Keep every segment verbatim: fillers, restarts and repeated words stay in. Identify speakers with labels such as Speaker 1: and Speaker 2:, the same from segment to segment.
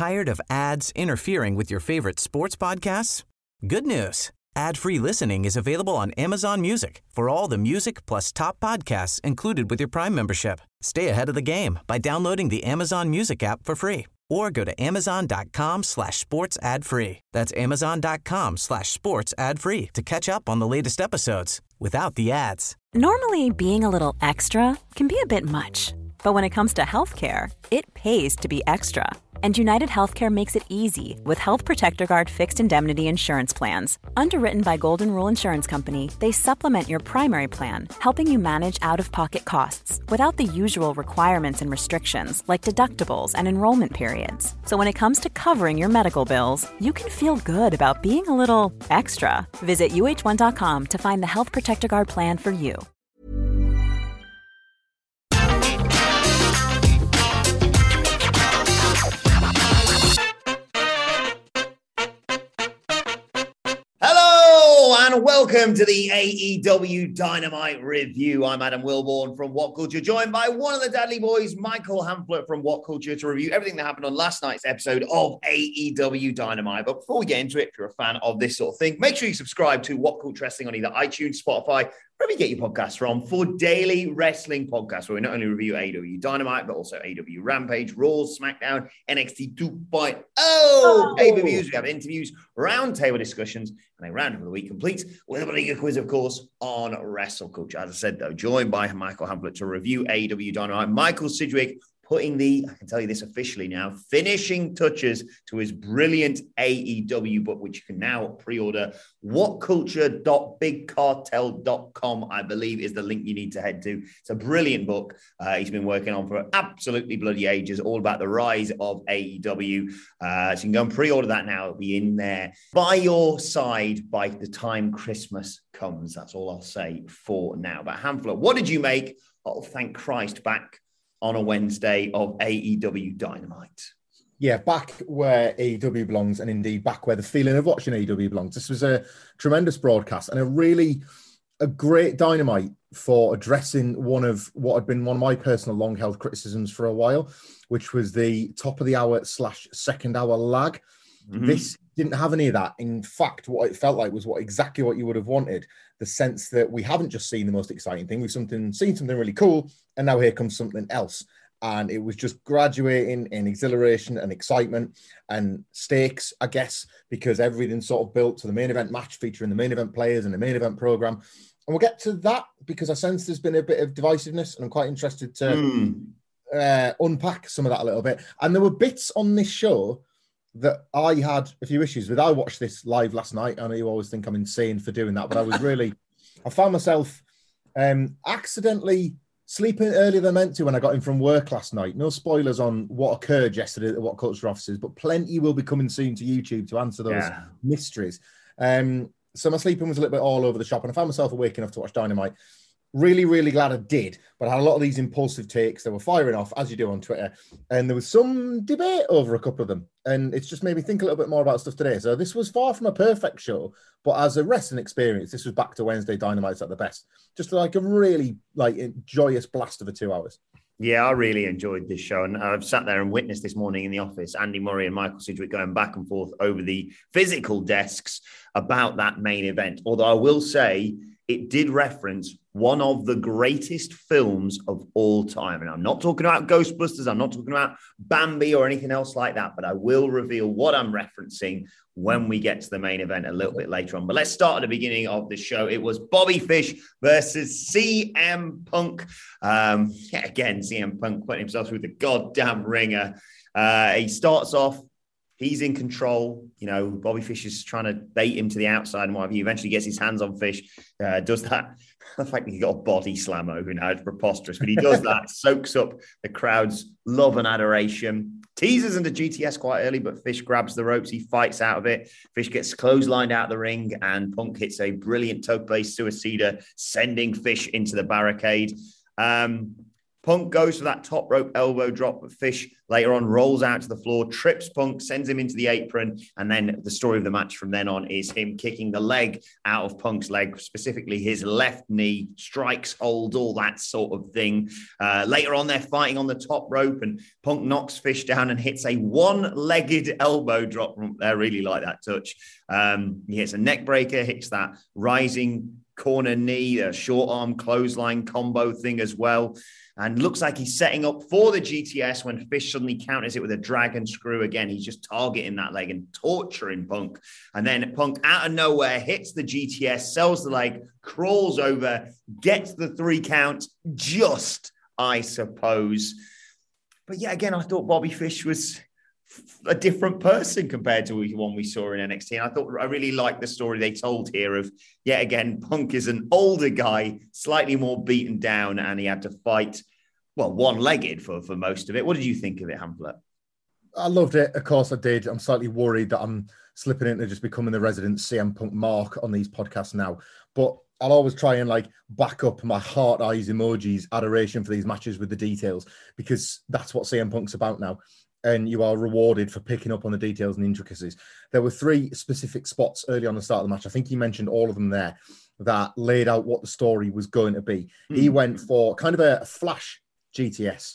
Speaker 1: Tired of ads interfering with your favorite sports podcasts? Good news. Ad-free listening is available on Amazon Music for all the music plus top podcasts included with your Prime membership. Stay ahead of the game by downloading the Amazon Music app for free or go to amazon.com slash sports ad free. That's amazon.com slash sports ad free to catch up on the latest episodes without the ads.
Speaker 2: Normally, being a little extra can be a bit much, but when it comes to healthcare, it pays to be extra. And United Healthcare makes it easy with Health Protector Guard fixed indemnity insurance plans. Underwritten by Golden Rule Insurance Company, they supplement your primary plan, helping you manage out-of-pocket costs without the usual requirements and restrictions like deductibles and enrollment periods. So when it comes to covering your medical bills, you can feel good about being a little extra. Visit U H one dot com to find the Health Protector Guard plan for you.
Speaker 3: And welcome to the A E W Dynamite Review. I'm Adam Wilborn from What Culture, joined by one of the Dudley Boys, Michael Hamflett from What Culture, to review everything that happened on last night's episode of A E W Dynamite. But before we get into it, if you're a fan of this sort of thing, make sure you subscribe to What Culture Wrestling on either iTunes, Spotify, wherever you get your podcasts from, for daily wrestling podcasts where we not only review A E W Dynamite, but also A E W Rampage, Raw, SmackDown, N X T two point oh, pay-per-views. We have interviews, roundtable discussions, and a round of the week complete with a Liga quiz, of course, on Wrestle Culture. As I said, though, joined by Michael Hamflett to review A E W Dynamite. Michael Sidgwick putting the, I can tell you this officially now, finishing touches to his brilliant A E W book, which you can now pre-order. what culture dot big cartel dot com, I believe, is the link you need to head to. It's a brilliant book. Uh, he's been working on for absolutely bloody ages, all about the rise of A E W. Uh, so you can go and pre-order that now. It'll be in there by your side by the time Christmas comes. That's all I'll say for now. But Hamflett, what did you make of, thank Christ, back on a Wednesday of A E W Dynamite?
Speaker 4: Yeah, back where A E W belongs, and indeed back where the feeling of watching A E W belongs. This was a tremendous broadcast and a really a great Dynamite for addressing one of what had been one of my personal long-held criticisms for a while, which was the top of the hour slash second hour lag. Mm-hmm. This didn't have any of that. In fact, what it felt like was what exactly what you would have wanted. The sense that we haven't just seen the most exciting thing, we've something seen something really cool, and now here comes something else. And it was just graduating in exhilaration and excitement and stakes, I guess, because everything sort of built to the main event match featuring the main event players and the main event program. And we'll get to that because I sense there's been a bit of divisiveness, and I'm quite interested to mm. uh, unpack some of that a little bit. And there were bits on this show that I had a few issues with. I watched this live last night. I know you always think I'm insane for doing that, but I was really, I found myself um, accidentally sleeping earlier than I meant to when I got in from work last night. No spoilers on what occurred yesterday at What Culture offices, but plenty will be coming soon to YouTube to answer those yeah. mysteries. Um, so my sleeping was a little bit all over the shop, and I found myself awake enough to watch Dynamite. Really, really glad I did, but I had a lot of these impulsive takes that were firing off, as you do on Twitter, and there was some debate over a couple of them, and it's just made me think a little bit more about stuff today. So this was far from a perfect show, but as a wrestling experience, this was back to Wednesday Dynamites at the best. Just like a really like joyous blast of a two hours.
Speaker 3: Yeah, I really enjoyed this show, and I've sat there and witnessed this morning in the office, Andy Murray and Michael Sidgwick going back and forth over the physical desks about that main event. Although I will say it did reference one of the greatest films of all time. And I'm not talking about Ghostbusters. I'm not talking about Bambi or anything else like that, but I will reveal what I'm referencing when we get to the main event a little bit later on. But let's start at the beginning of the show. It was Bobby Fish versus C M Punk. Um, yeah, again, C M Punk putting himself through the goddamn ringer. Uh, he starts off, he's in control. You know, Bobby Fish is trying to bait him to the outside and what have you. Eventually gets his hands on Fish, uh, does that. The fact that he got a body slam over now is preposterous, but he does that, soaks up the crowd's love and adoration, teases into G T S quite early, but Fish grabs the ropes, he fights out of it. Fish gets clotheslined out of the ring, and Punk hits a brilliant tope suicida, sending Fish into the barricade. Um, Punk goes for that top rope elbow drop, but Fish later on rolls out to the floor, trips Punk, sends him into the apron, and then the story of the match from then on is him kicking the leg out of Punk's leg, specifically his left knee, strikes, holds, all that sort of thing. Uh, later on, they're fighting on the top rope, and Punk knocks Fish down and hits a one-legged elbow drop. I really like that touch. Um, he hits a neck breaker, hits that rising corner knee, a short arm clothesline combo thing as well. And looks like he's setting up for the G T S when Fish suddenly counters it with a dragon screw again. He's just targeting that leg and torturing Punk. And then Punk out of nowhere hits the G T S, sells the leg, crawls over, gets the three count, just, I suppose. But yeah, again, I thought Bobby Fish was a different person compared to the one we saw in N X T. And I thought I really liked the story they told here of, yet again, Punk is an older guy, slightly more beaten down, and he had to fight, well, one-legged for, for most of it. What did you think of it, Hamlet?
Speaker 4: I loved it. Of course I did. I'm slightly worried that I'm slipping into just becoming the resident C M Punk mark on these podcasts now. But I'll always try and like back up my heart eyes emojis, adoration for these matches with the details, because that's what C M Punk's about now. And you are rewarded for picking up on the details and intricacies. There were three specific spots early on the start of the match. I think he mentioned all of them there that laid out what the story was going to be. Mm. He went for kind of a flash G T S.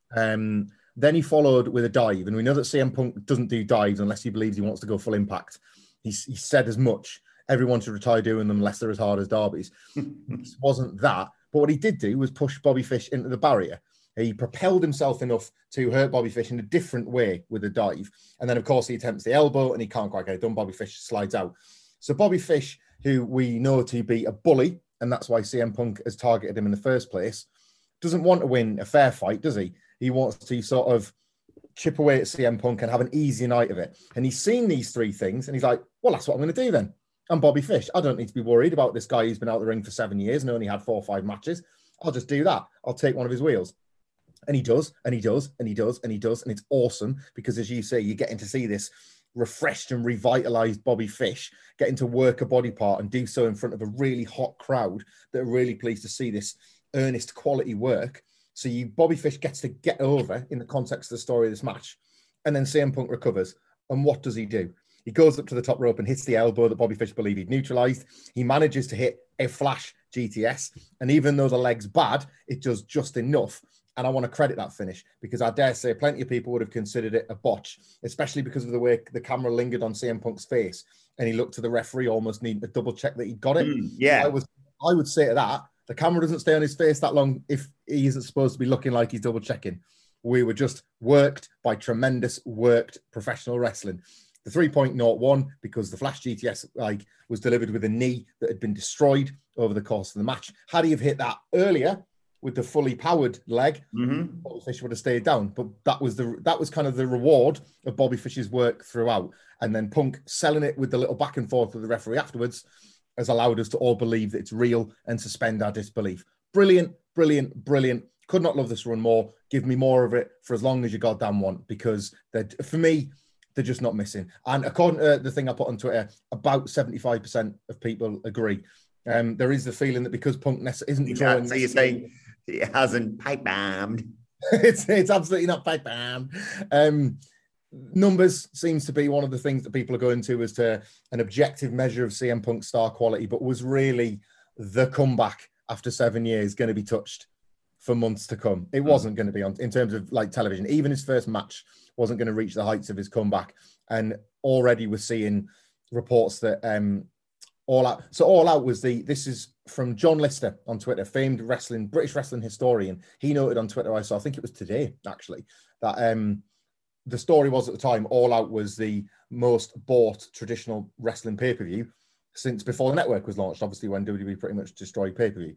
Speaker 4: Um, then he followed with a dive. And we know that C M Punk doesn't do dives unless he believes he wants to go full impact. He's, he said as much. Everyone should retire doing them unless they're as hard as Darby's. It wasn't that. But what he did do was push Bobby Fish into the barrier. He propelled himself enough to hurt Bobby Fish in a different way with a dive. And then, of course, he attempts the elbow and he can't quite get it done. Bobby Fish slides out. So Bobby Fish, who we know to be a bully, and that's why C M Punk has targeted him in the first place, doesn't want to win a fair fight, does he? He wants to sort of chip away at C M Punk and have an easy night of it. And he's seen these three things and he's like, well, that's what I'm going to do then. I'm Bobby Fish. I don't need to be worried about this guy who's been out the ring for seven years and only had four or five matches. I'll just do that. I'll take one of his wheels. And he does, and he does, and he does, and he does. And it's awesome because, as you say, you're getting to see this refreshed and revitalized Bobby Fish getting to work a body part and do so in front of a really hot crowd that are really pleased to see this earnest quality work. So you, Bobby Fish gets to get over in the context of the story of this match. And then C M Punk recovers. And what does he do? He goes up to the top rope and hits the elbow that Bobby Fish believed he'd neutralized. He manages to hit a flash G T S. And even though the leg's bad, it does just enough. And I want to credit that finish because I dare say plenty of people would have considered it a botch, especially because of the way the camera lingered on C M Punk's face. And he looked to the referee almost needing to double check that he'd got it.
Speaker 3: Mm, yeah.
Speaker 4: I, was, I would say to that, the camera doesn't stay on his face that long if he isn't supposed to be looking like he's double checking. We were just worked by tremendous, worked professional wrestling. The three point oh one, because the Flash G T S like was delivered with a knee that had been destroyed over the course of the match. Had he have hit that earlier with the fully powered leg, mm-hmm. Bobby Fish would have stayed down. But that was the that was kind of the reward of Bobby Fish's work throughout. And then Punk selling it with the little back and forth with the referee afterwards has allowed us to all believe that it's real and suspend our disbelief. Brilliant, brilliant, brilliant. Could not love this run more. Give me more of it for as long as you goddamn want, because for me, they're just not missing. And according to the thing I put on Twitter, about seventy-five percent of people agree. Um, there is the feeling that because Punk isn't drawing...
Speaker 3: So you're saying it hasn't pipe bombed?
Speaker 4: it's, it's absolutely not pipe bombed. Um, numbers seems to be one of the things that people are going to as to an objective measure of C M Punk's star quality, but was really the comeback after seven years going to be touched for months to come. It wasn't going to be on in terms of like television. Even his first match wasn't going to reach the heights of his comeback. And already we're seeing reports that um, All Out. So All Out was the, this is from John Lister on Twitter, famed wrestling, British wrestling historian. He noted on Twitter, I saw, I think it was today actually, that um, the story was at the time, All Out was the most bought traditional wrestling pay-per-view since before the network was launched, obviously when W W E pretty much destroyed pay-per-view.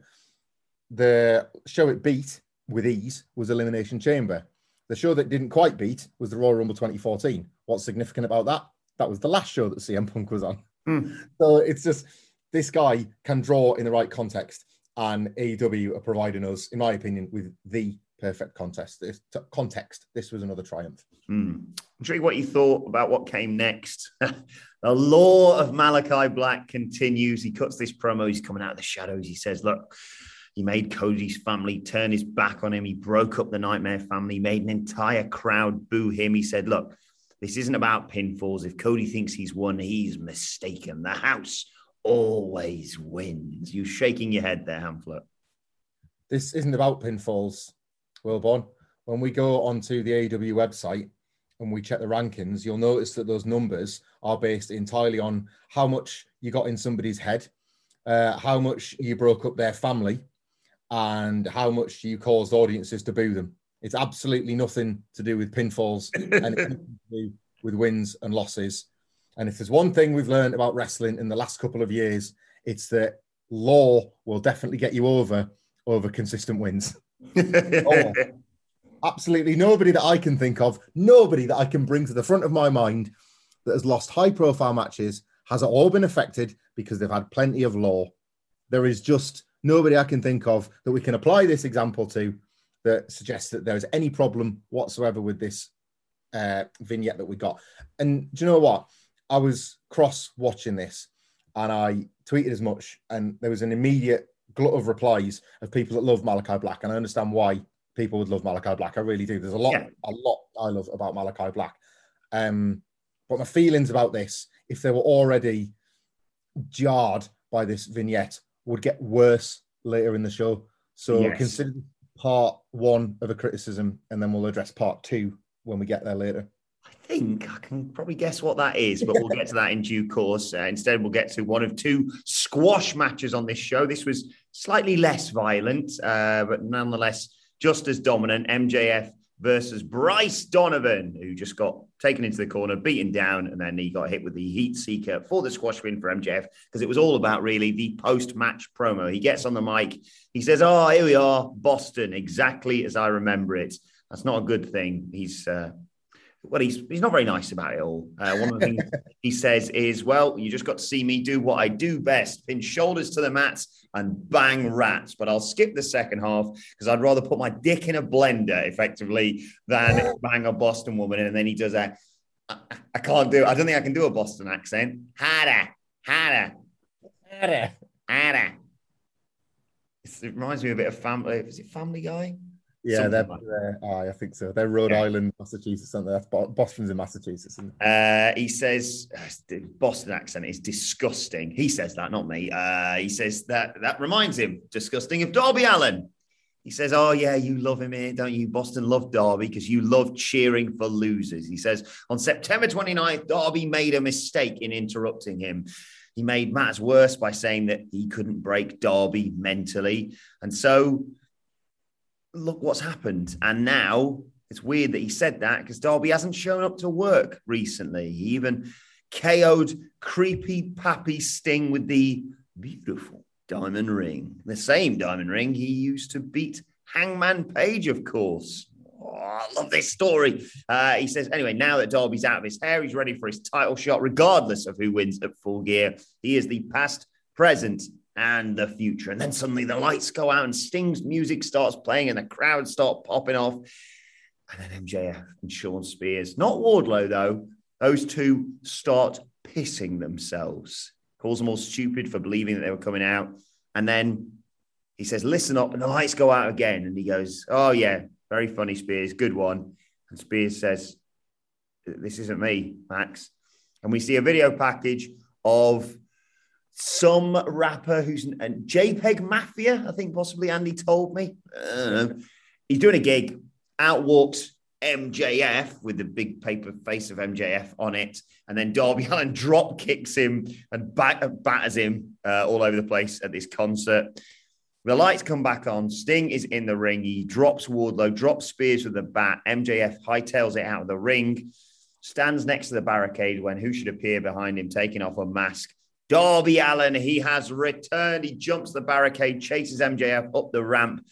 Speaker 4: The show it beat with ease was Elimination Chamber. The show that didn't quite beat was the Royal Rumble twenty fourteen. What's significant about that? That was the last show that C M Punk was on. Mm. So it's just, this guy can draw in the right context, and A E W are providing us, in my opinion, with the perfect contest. This, context. This was another triumph.
Speaker 3: Mm. I'm intrigued what you thought about what came next. The law of Malachi Black continues. He cuts this promo. He's coming out of the shadows. He says, look, He made Cody's family turn his back on him. He broke up the Nightmare family, made an entire crowd boo him. He said, look, this isn't about pinfalls. If Cody thinks he's won, he's mistaken. The house always wins. You shaking your head there, Hamflet.
Speaker 4: This isn't about pinfalls, Wilborn. When we go onto the A E W website and we check the rankings, you'll notice that those numbers are based entirely on how much you got in somebody's head, uh, how much you broke up their family, and how much you caused audiences to boo them. It's absolutely nothing to do with pinfalls and it's to do with wins and losses. And if there's one thing we've learned about wrestling in the last couple of years, it's that law will definitely get you over over consistent wins. Oh, absolutely nobody that I can think of, nobody that I can bring to the front of my mind that has lost high-profile matches has all been affected because they've had plenty of law. There is just nobody I can think of that we can apply this example to that suggests that there's any problem whatsoever with this uh, vignette that we got. And do you know what? I was cross watching this and I tweeted as much, and there was an immediate glut of replies of people that love Malachi Black. And I understand why people would love Malachi Black. I really do. There's a lot, yeah. a lot I love about Malachi Black. Um, but my feelings about this, if they were already jarred by this vignette, would get worse later in the show. So yes. Consider part one of a criticism, and then we'll address part two when we get there later.
Speaker 3: I think I can probably guess what that is, but we'll get to that in due course. Uh, instead, we'll get to one of two squash matches on this show. This was slightly less violent, uh, but nonetheless just as dominant. M J F versus Bryce Donovan, who just got taken into the corner, beaten down, and then he got hit with the Heat Seeker for the squash win for M J F, because it was all about really the post-match promo. He gets on the mic, he says, oh, here we are, Boston, exactly as I remember it. That's not a good thing. He's, uh, well, he's he's not very nice about it all. Uh, one of the things he says is, well, you just got to see me do what I do best, pin shoulders to the mats and bang rats. But I'll skip the second half because I'd rather put my dick in a blender, effectively, than bang a Boston woman. And then he does that. I, I can't do it. I don't think I can do a Boston accent. Harder, harder, harder, harder. It reminds me a bit of Family. Is it Family Guy?
Speaker 4: Yeah, they're, like they're oh, I think so. They're Rhode yeah. Island, Massachusetts, aren't they? That's Boston's in Massachusetts. Isn't it?
Speaker 3: Uh, he says, the Boston accent is disgusting. He says that, not me. Uh, he says that that reminds him, disgusting, of Darby Allin. He says, oh, yeah, you love him here, don't you? Boston love Darby because you love cheering for losers. He says, on September twenty-ninth, Darby made a mistake in interrupting him. He made matters worse by saying that he couldn't break Darby mentally. And so, look what's happened. And now it's weird that he said that because Darby hasn't shown up to work recently. He even K O'd creepy Pappy Sting with the beautiful diamond ring, the same diamond ring he used to beat Hangman Page, of course. Oh, I love this story. Uh, he says, anyway, now that Darby's out of his hair, he's ready for his title shot, regardless of who wins at Full Gear. He is the past, present, and the future. And then suddenly the lights go out and Sting's music starts playing and the crowd start popping off. And then M J F and Shawn Spears, not Wardlow though, those two start pissing themselves. Calls them all stupid for believing that they were coming out. And then he says, listen up, and the lights go out again. And he goes, oh yeah, very funny, Spears, good one. And Spears says, this isn't me, Max. And we see a video package of some rapper who's a JPEG Mafia, I think possibly Andy told me. I don't know. He's doing a gig. Out walks M J F with the big paper face of M J F on it. And then Darby Allin drop kicks him and bat- batters him uh, all over the place at this concert. The lights come back on. Sting is in the ring. He drops Wardlow, drops Spears with the bat. M J F hightails it out of the ring, stands next to the barricade when who should appear behind him, taking off a mask. Darby Allin, he has returned. He jumps the barricade, chases M J F up the ramp,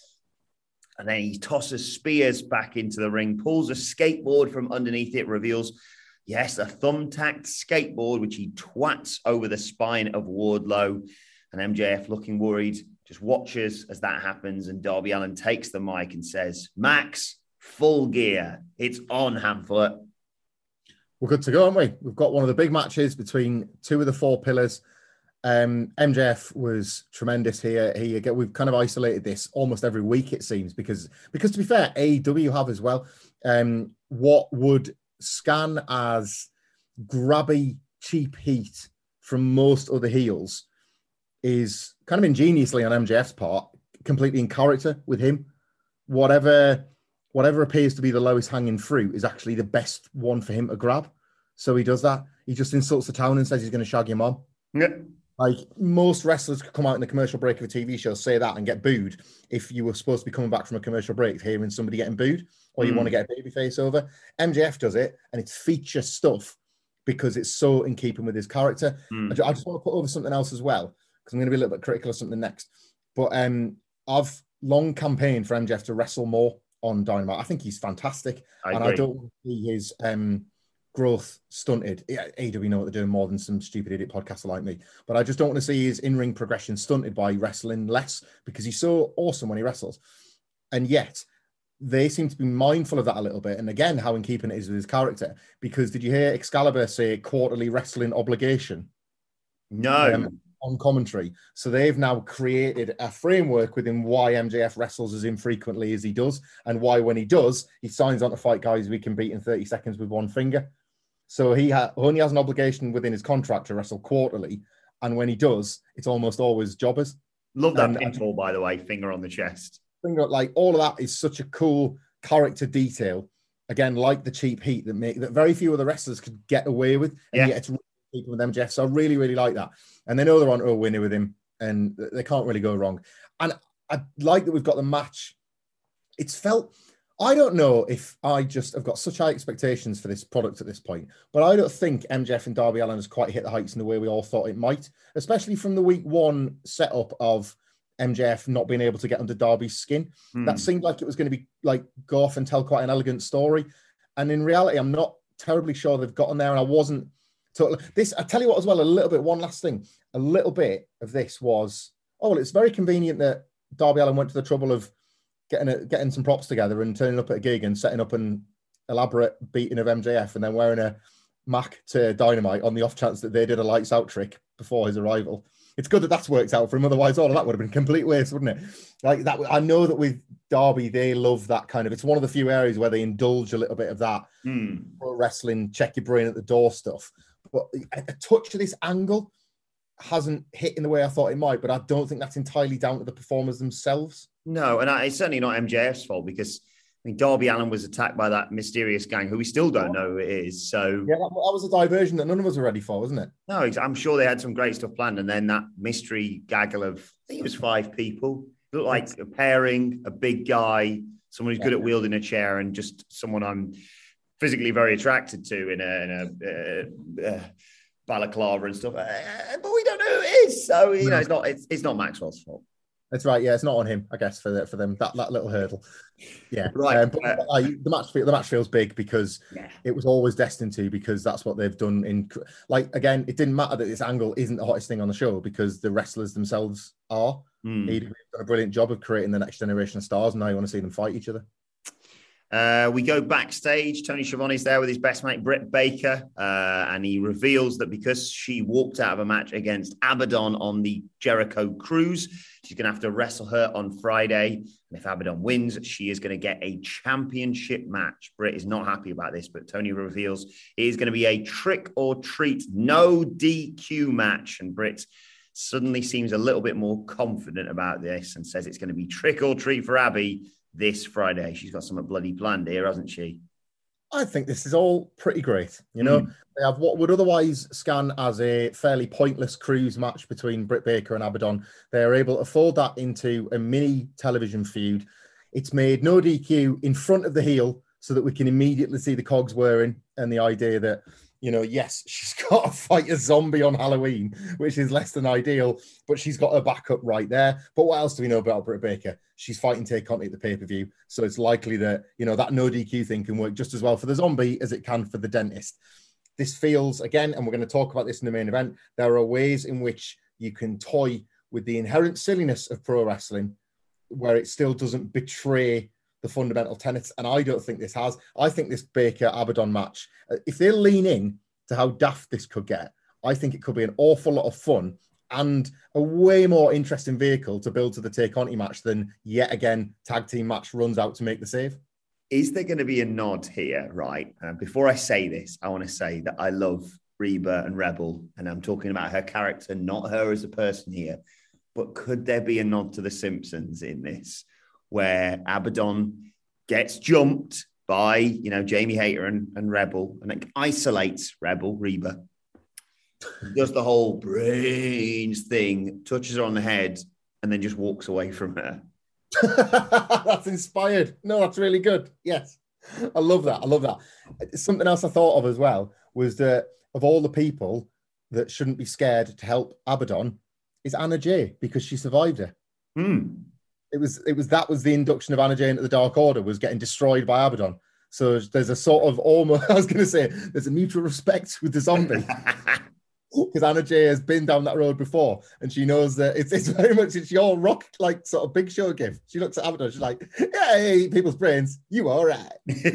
Speaker 3: and then he tosses Spears back into the ring, pulls a skateboard from underneath it, reveals, yes, a thumbtacked skateboard, which he twats over the spine of Wardlow. And M J F, looking worried, just watches as that happens, and Darby Allin takes the mic and says, Max, Full Gear. It's on, Hamflet.
Speaker 4: We're good to go, aren't we? We've got one of the big matches between two of the four pillars Um, M J F was tremendous here. He again, we've kind of isolated this almost every week, it seems, because because to be fair, A E W have as well. Um, what would scan as grabby, cheap heat from most other heels is kind of ingeniously on M J F's part, completely in character with him. Whatever, whatever appears to be the lowest hanging fruit is actually the best one for him to grab. So he does that. He just insults the town and says he's going to shag your mom.
Speaker 3: Yeah.
Speaker 4: Like most wrestlers could come out in the commercial break of a T V show, say that and get booed if you were supposed to be coming back from a commercial break hearing somebody getting booed or you mm. want to get a baby face over. M J F does it and it's feature stuff because it's so in keeping with his character. Mm. I just want to put over something else as well because I'm going to be a little bit critical of something next. But um, I've long campaigned for M J F to wrestle more on Dynamite. I think he's fantastic.
Speaker 3: I
Speaker 4: and
Speaker 3: agree.
Speaker 4: I don't want to see his um, growth stunted. A E W know what they're doing more than some stupid idiot podcaster like me. But I just don't want to see his in-ring progression stunted by wrestling less because he's so awesome when he wrestles. And yet, they seem to be mindful of that a little bit. And again, how in keeping it is with his character. Because did you hear Excalibur say quarterly wrestling obligation?
Speaker 3: No.
Speaker 4: Um, on commentary. So they've now created a framework within why M J F wrestles as infrequently as he does and why when he does, he signs on to fight guys we can beat in thirty seconds with one finger. So he ha- only has an obligation within his contract to wrestle quarterly. And when he does, it's almost always jobbers.
Speaker 3: Love that
Speaker 4: and,
Speaker 3: pinfall, by the way, finger on the chest.
Speaker 4: Finger, like all of that is such a cool character detail. Again, like the cheap heat that make that very few other wrestlers could get away with. And
Speaker 3: yeah.
Speaker 4: yet it's really keeping with M J F. So I really, really like that. And they know they're on to a winner with him and they can't really go wrong. And I like that we've got the match. It's felt, I don't know if I just have got such high expectations for this product at this point, but I don't think M J F and Darby Allin has quite hit the heights in the way we all thought it might, especially from the week one setup of M J F not being able to get under Darby's skin. Hmm. That seemed like it was going to be like go off and tell quite an elegant story. And in reality, I'm not terribly sure they've gotten there. And I wasn't totally, this, I tell you what as well, a little bit, one last thing, a little bit of this was, oh, well, it's very convenient that Darby Allin went to the trouble of getting a, getting some props together and turning up at a gig and setting up an elaborate beating of M J F and then wearing a Mac to Dynamite on the off chance that they did a lights out trick before his arrival. It's good that that's worked out for him. Otherwise, all of that would have been a complete waste, wouldn't it? Like that. I know that with Darby, they love that kind of. It's one of the few areas where they indulge a little bit of that
Speaker 3: mm.
Speaker 4: pro wrestling, check your brain at the door stuff. But a, a touch of this angle hasn't hit in the way I thought it might. But I don't think that's entirely down to the performers themselves.
Speaker 3: No, and I, it's certainly not M J F's fault because I mean Darby Allin was attacked by that mysterious gang who we still don't know who it is. So
Speaker 4: yeah, that, that was a diversion that none of us were ready for, wasn't it?
Speaker 3: No, I'm sure they had some great stuff planned, and then that mystery gaggle of I think it was five people. It looked like a pairing, a big guy, someone who's yeah. good at wielding a chair, and just someone I'm physically very attracted to in a, in a uh, uh, balaclava and stuff. Uh, but we don't know who it is, so you know it's not it's, it's not Maxwell's fault.
Speaker 4: That's right. Yeah, it's not on him, I guess, for the, for them that, that little hurdle. Yeah,
Speaker 3: right.
Speaker 4: Um, but uh, I, the match the match feels big because
Speaker 3: yeah.
Speaker 4: it was always destined to because that's what they've done. In like again, it didn't matter that this angle isn't the hottest thing on the show because the wrestlers themselves are.
Speaker 3: Mm.
Speaker 4: They've done a brilliant job of creating the next generation of stars, and now you want to see them fight each other.
Speaker 3: Uh, we go backstage. Tony Schiavone's there with his best mate, Britt Baker, uh, and he reveals that because she walked out of a match against Abaddon on the Jericho Cruise, she's going to have to wrestle her on Friday. And if Abaddon wins, she is going to get a championship match. Britt is not happy about this, but Tony reveals it is going to be a trick or treat, no D Q match. And Britt suddenly seems a little bit more confident about this and says it's going to be trick or treat for Abby this Friday. She's got something bloody planned here, hasn't she?
Speaker 4: I think this is all pretty great. You know, mm. they have what would otherwise scan as a fairly pointless cruise match between Britt Baker and Abaddon. They're able to fold that into a mini television feud. It's made no D Q in front of the heel so that we can immediately see the cogs whirring and the idea that, you know, yes, she's got to fight a zombie on Halloween, which is less than ideal, but she's got her backup right there. But what else do we know about Britt Baker? She's fighting Tay Conti at the pay-per-view, so it's likely that, you know, that no D Q thing can work just as well for the zombie as it can for the dentist. This feels, again, and we're going to talk about this in the main event, there are ways in which you can toy with the inherent silliness of pro wrestling where it still doesn't betray the fundamental tenets, and I don't think this has. I think this Baker-Abaddon match, if they lean in to how daft this could get, I think it could be an awful lot of fun and a way more interesting vehicle to build to the Tay Conti match than yet again tag team match runs out to make the save.
Speaker 3: Is there going to be a nod here, right? Uh, before I say this, I want to say that I love Reba and Rebel, and I'm talking about her character, not her as a person here. But could there be a nod to The Simpsons in this, where Abaddon gets jumped by, you know, Jamie Hayter and, and Rebel, and it isolates Rebel, Reba, does the whole brains thing, touches her on the head, and then just walks away from her?
Speaker 4: That's inspired. No, that's really good. Yes. I love that. I love that. Something else I thought of as well was that of all the people that shouldn't be scared to help Abaddon is Anna Jay, because she survived it.
Speaker 3: Mm.
Speaker 4: It was, it was, that was the induction of Anna Jay into the Dark Order, was getting destroyed by Abaddon. So there's a sort of almost, I was going to say, there's a mutual respect with the zombie. Because Anna Jay has been down that road before, and she knows that it's, it's very much, it's your rock, like, sort of Big Show gift. She looks at Abaddon, she's like, hey, people's brains, you all right.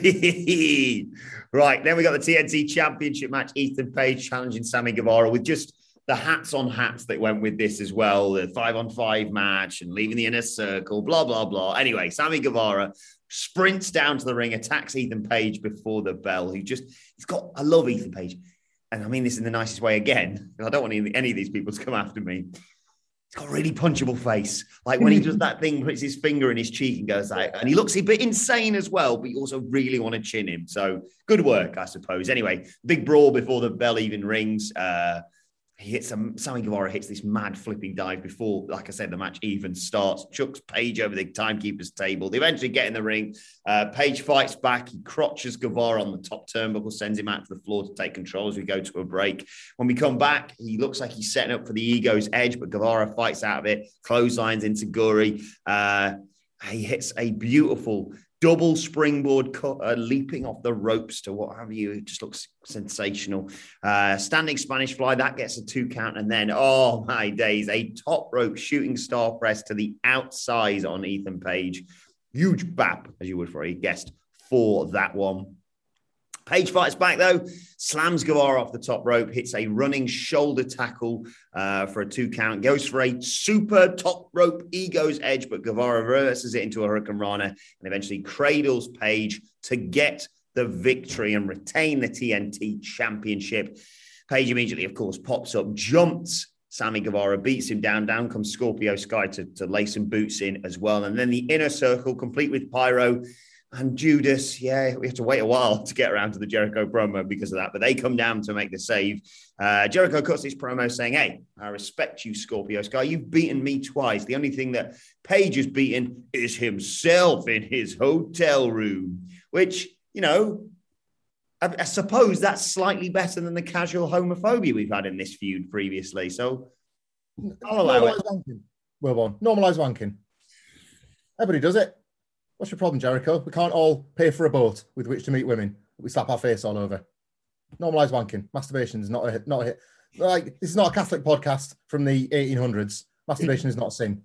Speaker 3: Right, then we got the T N T Championship match, Ethan Page challenging Sammy Guevara, with just the hats on hats that went with this as well, the five on five match and leaving the inner circle, blah, blah, blah. Anyway, Sammy Guevara sprints down to the ring, attacks Ethan Page before the bell, who just, he's got, I love Ethan Page. And I mean this in the nicest way again. I don't want any, any of these people to come after me. He's got a really punchable face. Like when he does that thing, puts his finger in his cheek and goes like, and he looks a bit insane as well, but you also really want to chin him. So good work, I suppose. Anyway, big brawl before the bell even rings. Uh, He hits some, Sammy Guevara hits this mad flipping dive before, like I said, the match even starts. Chucks Page over the timekeeper's table. They eventually get in the ring. Uh, Page fights back. He crotches Guevara on the top turnbuckle, sends him out to the floor to take control as we go to a break. When we come back, he looks like he's setting up for the Ego's Edge, but Guevara fights out of it, clotheslines into Guri. Uh, he hits a beautiful double springboard cut, uh, leaping off the ropes to what have you. It just looks sensational. Uh, standing Spanish fly, that gets a two count. And then, oh my days, a top rope shooting star press to the outside on Ethan Page. Huge bap, as you would for a guest, for that one. Page fights back, though, slams Guevara off the top rope, hits a running shoulder tackle uh, for a two count, goes for a super top rope Ego's Edge, but Guevara reverses it into a Hurricane Rana and eventually cradles Page to get the victory and retain the T N T Championship. Page immediately, of course, pops up, jumps Sammy Guevara, beats him down. Down comes Scorpio Sky to, to lay some boots in as well. And then the inner circle, complete with Pyro and Judas. Yeah, we have to wait a while to get around to the Jericho promo because of that, but they come down to make the save. Uh, Jericho cuts his promo saying, hey, I respect you, Scorpio Sky. You've beaten me twice. The only thing that Page has beaten is himself in his hotel room, which, you know, I, I suppose that's slightly better than the casual homophobia we've had in this feud previously. So I'll allow it.
Speaker 4: Wanking. Well, on. Normalize wanking. Everybody does it. What's your problem, Jericho? We can't all pay for a boat with which to meet women. We slap our face all over. Normalize wanking. Masturbation is not a not a hit. Like, this is not a Catholic podcast from the eighteen hundreds. Masturbation is not a sin.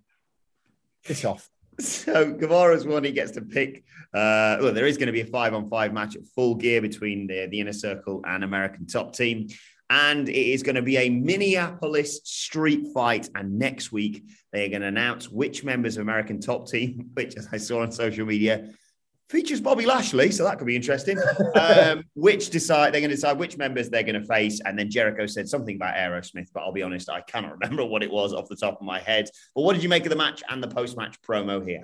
Speaker 4: It's off.
Speaker 3: So Guevara's one, he gets to pick. Uh, well, there is going to be a five-on-five match at Full Gear between the, the Inner Circle and American Top Team. And it is going to be a Minneapolis street fight. And next week, they are going to announce which members of American Top Team, which, as I saw on social media, features Bobby Lashley. So that could be interesting. um, which decide they're going to decide which members they're going to face. And then Jericho said something about Aerosmith, but I'll be honest, I cannot remember what it was off the top of my head. But what did you make of the match and the post-match promo here,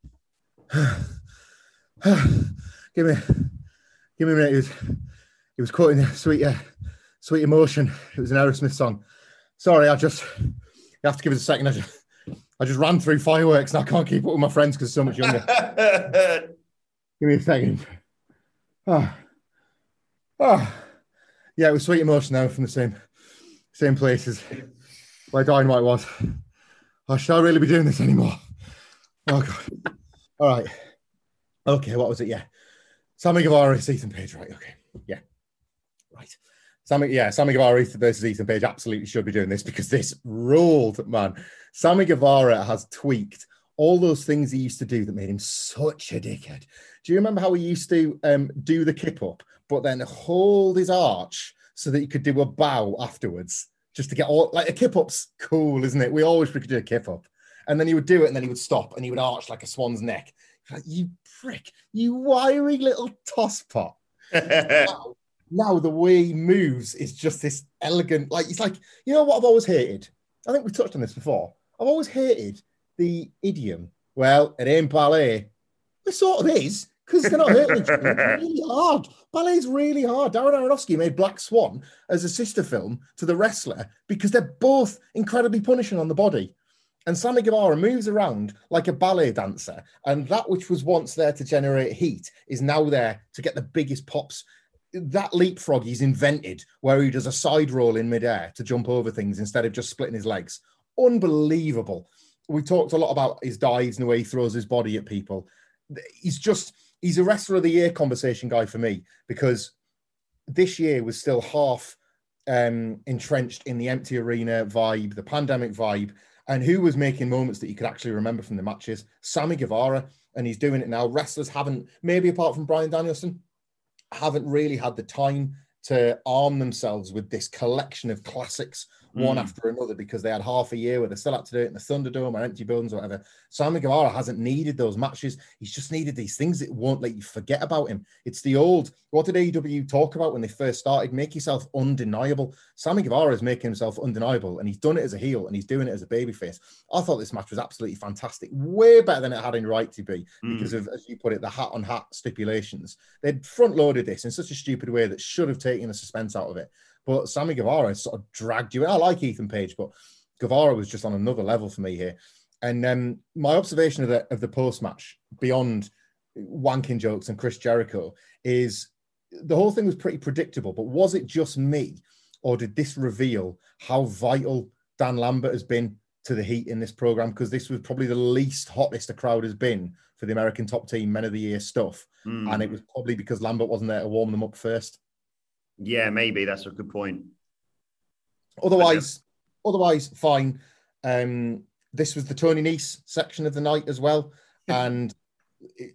Speaker 4: give me, give me a minute. It was, it was quoting Sweet, uh, Sweet Emotion. It was an Aerosmith song. Sorry, I just, you have to give us a second. I just, I just ran through fireworks and I can't keep up with my friends because they're so much younger. Give me a second. Oh. Oh. Yeah, it was Sweet Emotion now from the same same places where Dynamite was. Oh, should I really be doing this anymore? Oh, God. All right. Okay, what was it? Yeah. Sammy Guevara, Ethan Page, right? Okay. Yeah. Right. Sammy, yeah, Sammy Guevara versus Ethan Page absolutely should be doing this because this ruled, man. Sammy Guevara has tweaked all those things he used to do that made him such a dickhead. Do you remember how he used to um, do the kip up, but then hold his arch so that he could do a bow afterwards? just to get all, like a kip up's cool, isn't it? We always could do a kip up. And then he would do it and then he would stop and he would arch like a swan's neck. Like, you prick, you wiry little tosspot. now, now the way he moves is just this elegant, like, it's like, you know what I've always hated? I think we've touched on this before. I've always hated the idiom, well, it ain't ballet. It sort of is, because they're not hurting each other. It's really hard. Ballet's really hard. Darren Aronofsky made Black Swan as a sister film to The Wrestler because they're both incredibly punishing on the body. And Sammy Guevara moves around like a ballet dancer, and that which was once there to generate heat is now there to get the biggest pops. That leapfrog he's invented, where he does a side roll in midair to jump over things instead of just splitting his legs. Unbelievable. We talked a lot about his dives and the way he throws his body at people. He's just, he's a wrestler of the year conversation guy for me, because this year was still half um, entrenched in the empty arena vibe, the pandemic vibe. And who was making moments that you could actually remember from the matches? Sammy Guevara, and he's doing it now. Wrestlers haven't, maybe apart from Bryan Danielson, haven't really had the time to arm themselves with this collection of classics, one mm. after another, because they had half a year where they still had to do it in the Thunderdome or empty buildings or whatever. Sammy Guevara hasn't needed those matches. He's just needed these things that won't let you forget about him. It's the old, what did A E W talk about when they first started? Make yourself undeniable. Sammy Guevara is making himself undeniable, and he's done it as a heel, and he's doing it as a babyface. I thought this match was absolutely fantastic. Way better than it had any right to be, mm. because of, as you put it, the hat-on-hat stipulations. They'd front-loaded this in such a stupid way that should have taken the suspense out of it. But Sammy Guevara sort of dragged you in. I like Ethan Page, but Guevara was just on another level for me here. And um, my observation of the of the post-match, beyond wanking jokes and Chris Jericho, is the whole thing was pretty predictable. But was it just me, or did this reveal how vital Dan Lambert has been to the Heat in this program? Because this was probably the least hottest the crowd has been for the American Top Team Men of the Year stuff. Mm. And it was probably because Lambert wasn't there to warm them up first.
Speaker 3: Yeah, maybe. That's a good point.
Speaker 4: Otherwise, otherwise, fine. Um, this was the Tony Nese section of the night as well. And it,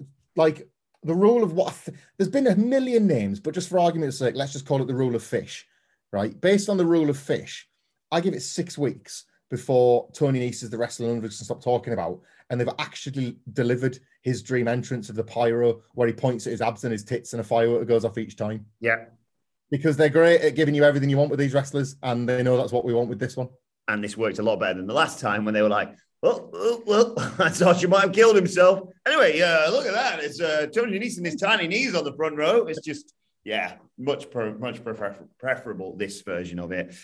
Speaker 4: like the rule of what, th- there's been a million names, but just for argument's sake, let's just call it the rule of fish, right? Based on the rule of fish, I give it six weeks before Tony Nese is the wrestler none of us can stop talking about. And they've actually delivered his dream entrance of the pyro, where he points at his abs and his tits and a firework goes off each time.
Speaker 3: Yeah. Because
Speaker 4: they're great at giving you everything you want with these wrestlers, and they know that's what we want with this one.
Speaker 3: And this worked a lot better than the last time when they were like, well, well, well I thought you might have killed himself. Anyway, uh, look at that. It's uh, Tony Nese and his tiny knees on the front row. It's just, yeah, much pro- much prefer- preferable, this version of it.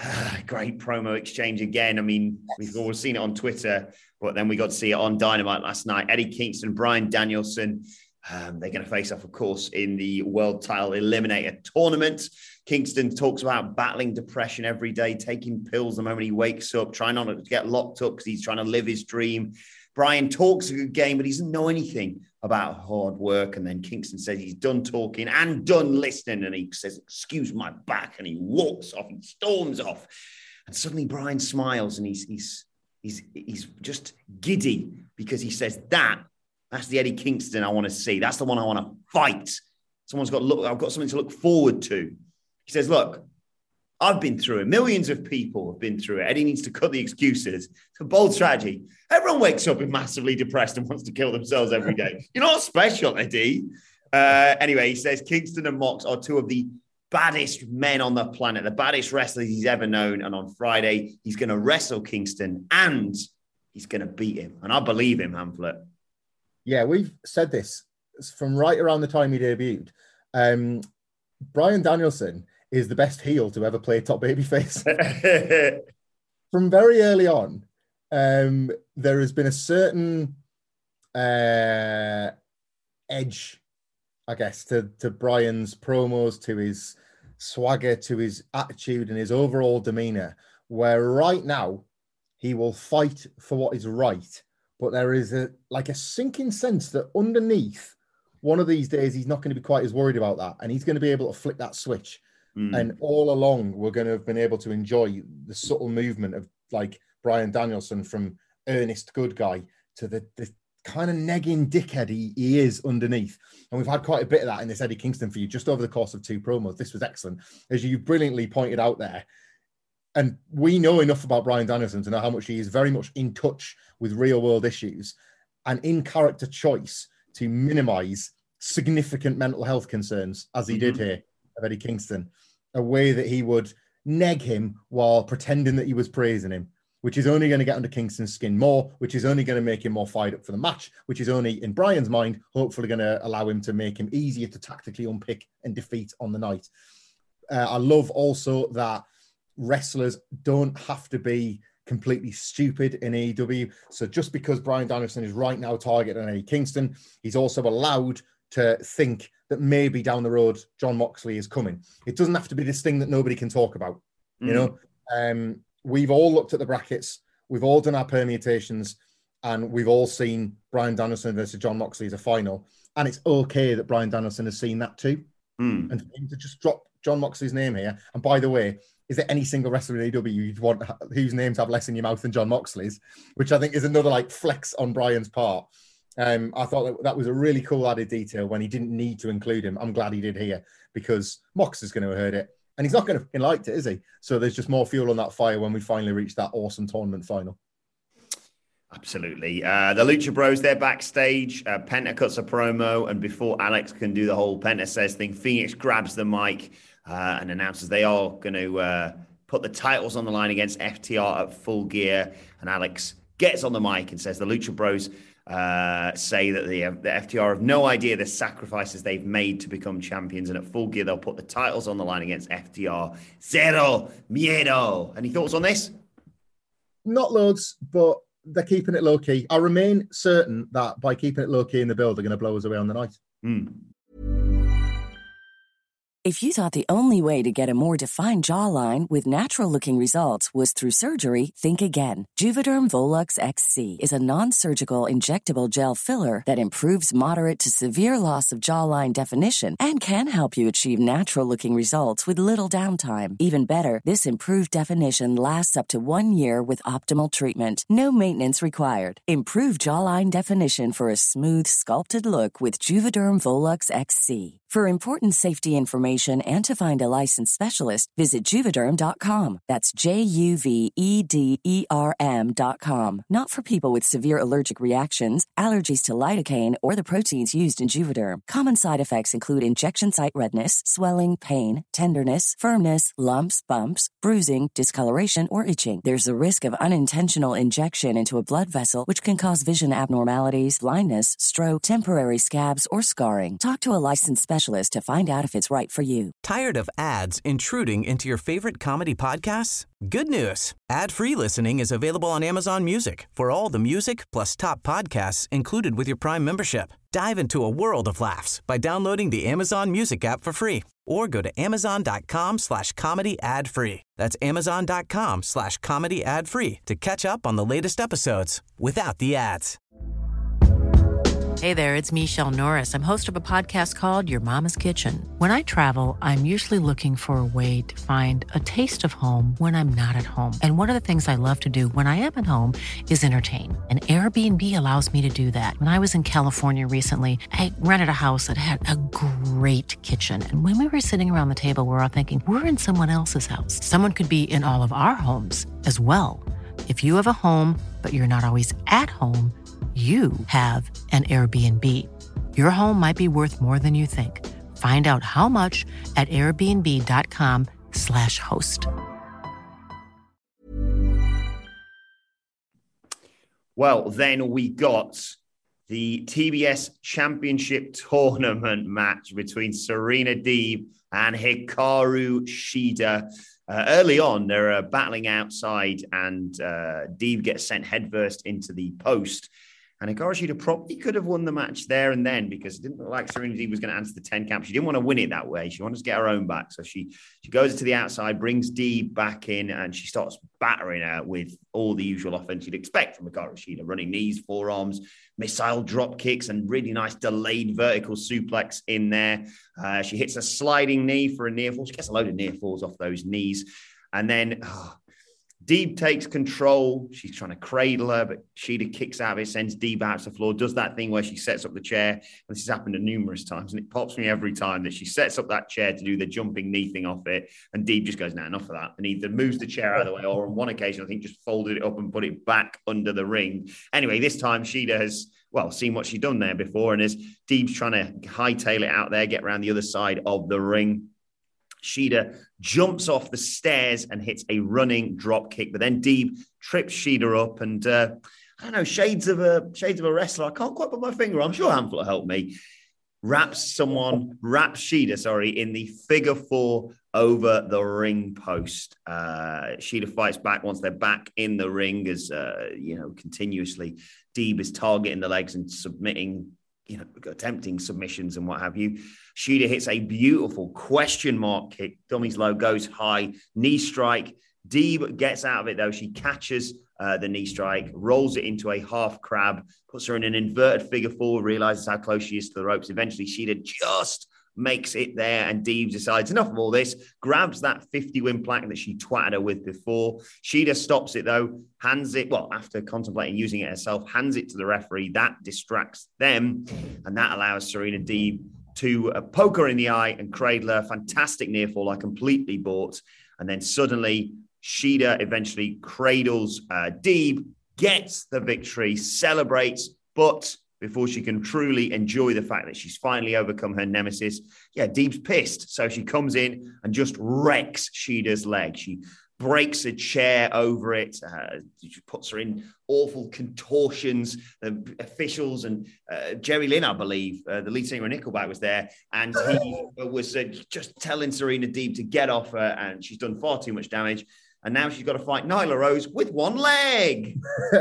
Speaker 3: Great promo exchange again. I mean, we've all seen it on Twitter, but then we got to see it on Dynamite last night. Eddie Kingston, Bryan Danielson. Um, they're going to face off, of course, in the World Title Eliminator Tournament. Kingston talks about battling depression every day, taking pills the moment he wakes up, trying not to get locked up because he's trying to live his dream. Bryan talks a good game, but he doesn't know anything about hard work. And then Kingston says he's done talking and done listening. And he says, excuse my back. And he walks off and storms off. And suddenly Bryan smiles and he's, he's, he's, he's just giddy because he says that. That's the Eddie Kingston I want to see. That's the one I want to fight. Someone's got to look. I've got something to look forward to. He says, look, I've been through it. Millions of people have been through it. Eddie needs to cut the excuses. It's a bold strategy. Everyone wakes up and massively depressed and wants to kill themselves every day. You're not special, Eddie. Uh, anyway, he says Kingston and Mox are two of the baddest men on the planet, the baddest wrestlers he's ever known. And on Friday, he's going to wrestle Kingston and he's going to beat him. And I believe him, Hamflet.
Speaker 4: Yeah, we've said this from right around the time he debuted. Um, Bryan Danielson is the best heel to ever play top babyface. From very early on, um, there has been a certain uh, edge, I guess, to, to Bryan's promos, to his swagger, to his attitude and his overall demeanor, where right now he will fight for what is right. But there is a like a sinking sense that underneath, one of these days, he's not going to be quite as worried about that. And he's going to be able to flick that switch. Mm. And all along, we're going to have been able to enjoy the subtle movement of like Bryan Danielson from earnest good guy to the, the kind of negging dickhead he, he is underneath. And we've had quite a bit of that in this Eddie Kingston for you just over the course of two promos. This was excellent. As you brilliantly pointed out there, And we know enough about Bryan Danielson to know how much he is very much in touch with real world issues and in character choice to minimize significant mental health concerns, as he mm-hmm. did here of Eddie Kingston, a way that he would neg him while pretending that he was praising him, which is only going to get under Kingston's skin more, which is only going to make him more fired up for the match, which is only, in Bryan's mind, hopefully going to allow him to make him easier to tactically unpick and defeat on the night. Uh, I love also that wrestlers don't have to be completely stupid in A E W. So just because Bryan Danielson is right now targeting Eddie Kingston, he's also allowed to think that maybe down the road, Jon Moxley is coming. It doesn't have to be this thing that nobody can talk about. Mm. You know, um, we've all looked at the brackets. We've all done our permutations and we've all seen Bryan Danielson versus Jon Moxley as a final. And it's okay that Bryan Danielson has seen that too. Mm. And for him to just drop Jon Moxley's name here. And by the way, is there any single wrestler in A E W you'd want whose names have less in your mouth than Jon Moxley's? Which I think is another like flex on Bryan's part. Um, I thought that, that was a really cool added detail when he didn't need to include him. I'm glad he did here because Mox is going to have heard it. And he's not going to have liked it, is he? So there's just more fuel on that fire when we finally reach that awesome tournament final.
Speaker 3: Absolutely. Uh, the Lucha Bros, they're backstage. Uh, Penta cuts a promo. And before Alex can do the whole Penta says thing, Phoenix grabs the mic uh, and announces they are going to uh, put the titles on the line against F T R at Full Gear. And Alex gets on the mic and says the Lucha Bros uh, say that the, uh, the F T R have no idea the sacrifices they've made to become champions. And at Full Gear, they'll put the titles on the line against F T R. Cero miedo. Any thoughts on this?
Speaker 4: Not loads, but they're keeping it low-key. I remain certain that by keeping it low-key in the build, they're going to blow us away on the night.
Speaker 3: Mm.
Speaker 5: If you thought the only way to get a more defined jawline with natural-looking results was through surgery, think again. Juvederm Volux X C is a non-surgical injectable gel filler that improves moderate to severe loss of jawline definition and can help you achieve natural-looking results with little downtime. Even better, this improved definition lasts up to one year with optimal treatment. No maintenance required. Improve jawline definition for a smooth, sculpted look with Juvederm Volux X C. For important safety information and to find a licensed specialist, visit Juvederm dot com. That's J U V E D E R M dot com. Not for people with severe allergic reactions, allergies to lidocaine, or the proteins used in Juvederm. Common side effects include injection site redness, swelling, pain, tenderness, firmness, lumps, bumps, bruising, discoloration, or itching. There's a risk of unintentional injection into a blood vessel, which can cause vision abnormalities, blindness, stroke, temporary scabs, or scarring. Talk to a licensed specialist to find out if it's right for you.
Speaker 1: Tired of ads intruding into your favorite comedy podcasts? Good news. Ad-free listening is available on Amazon Music for all the music plus top podcasts included with your Prime membership. Dive into a world of laughs by downloading the Amazon Music app for free or go to amazon.com slash comedy ad free. That's amazon.com slash comedy ad free to catch up on the latest episodes without the ads.
Speaker 6: Hey there, it's Michelle Norris. I'm host of a podcast called Your Mama's Kitchen. When I travel, I'm usually looking for a way to find a taste of home when I'm not at home. And one of the things I love to do when I am at home is entertain. And Airbnb allows me to do that. When I was in California recently, I rented a house that had a great kitchen. And when we were sitting around the table, we were all thinking, we're in someone else's house. Someone could be in all of our homes as well. If you have a home, but you're not always at home, you have an Airbnb. Your home might be worth more than you think. Find out how much at airbnb.com slash host.
Speaker 3: Well, then we got the T B S Championship Tournament match between Serena Deeb and Hikaru Shida. Uh, early on, they're uh, battling outside, and uh, Deeb gets sent headfirst into the post. And Hikaru Shida probably could have won the match there and then because it didn't look like Serena Deeb was going to answer the ten count. She didn't want to win it that way. She wanted to get her own back. So she she goes to the outside, brings Deeb back in, and she starts battering her with all the usual offense you'd expect from Hikaru Shida. Running knees, forearms, missile drop kicks, and really nice delayed vertical suplex in there. Uh, she hits a sliding knee for a near fall. She gets a load of near falls off those knees. And then... Oh, Deeb takes control. She's trying to cradle her, but Shida kicks out of it, sends Deeb out to the floor, does that thing where she sets up the chair. This has happened numerous times, and it pops me every time that she sets up that chair to do the jumping knee thing off it, and Deeb just goes, nah, enough of that, and either moves the chair out of the way, or on one occasion, I think just folded it up and put it back under the ring. Anyway, this time Shida has, well, seen what she'd done there before, and as Deeb's trying to hightail it out there, get around the other side of the ring, Shida jumps off the stairs and hits a running drop kick, but then Deeb trips Shida up, and uh, I don't know, shades of a shades of a wrestler. I can't quite put my finger on. I'm sure Hamflett will help me. Wraps someone, wraps Shida, sorry, in the figure four over the ring post. Uh, Shida fights back once they're back in the ring, as uh, you know, continuously Deeb is targeting the legs and submitting, you know, attempting submissions and what have you. Shida hits a beautiful question mark kick. Dummy's low goes high, knee strike. Deeb gets out of it, though. She catches uh, the knee strike, rolls it into a half crab, puts her in an inverted figure four, realizes how close she is to the ropes. Eventually, Shida just makes it there, and Deeb decides enough of all this, grabs that fifty win plaque that she twatted her with before. Shida stops it, though, hands it, well, after contemplating using it herself, hands it to the referee. That distracts them, and that allows Serena Deeb to uh, poke her in the eye and cradle her. Fantastic near fall, I completely bought. And then suddenly, Shida eventually cradles uh, Deeb, gets the victory, celebrates, but before she can truly enjoy the fact that she's finally overcome her nemesis, yeah, Deeb's pissed. So she comes in and just wrecks Shida's leg. She breaks a chair over it. Uh, she puts her in awful contortions. The officials and uh, Jerry Lynn, I believe, uh, the lead singer of Nickelback, was there, and he was uh, just telling Serena Deeb to get off her, and she's done far too much damage. And now she's got to fight Nyla Rose with one leg.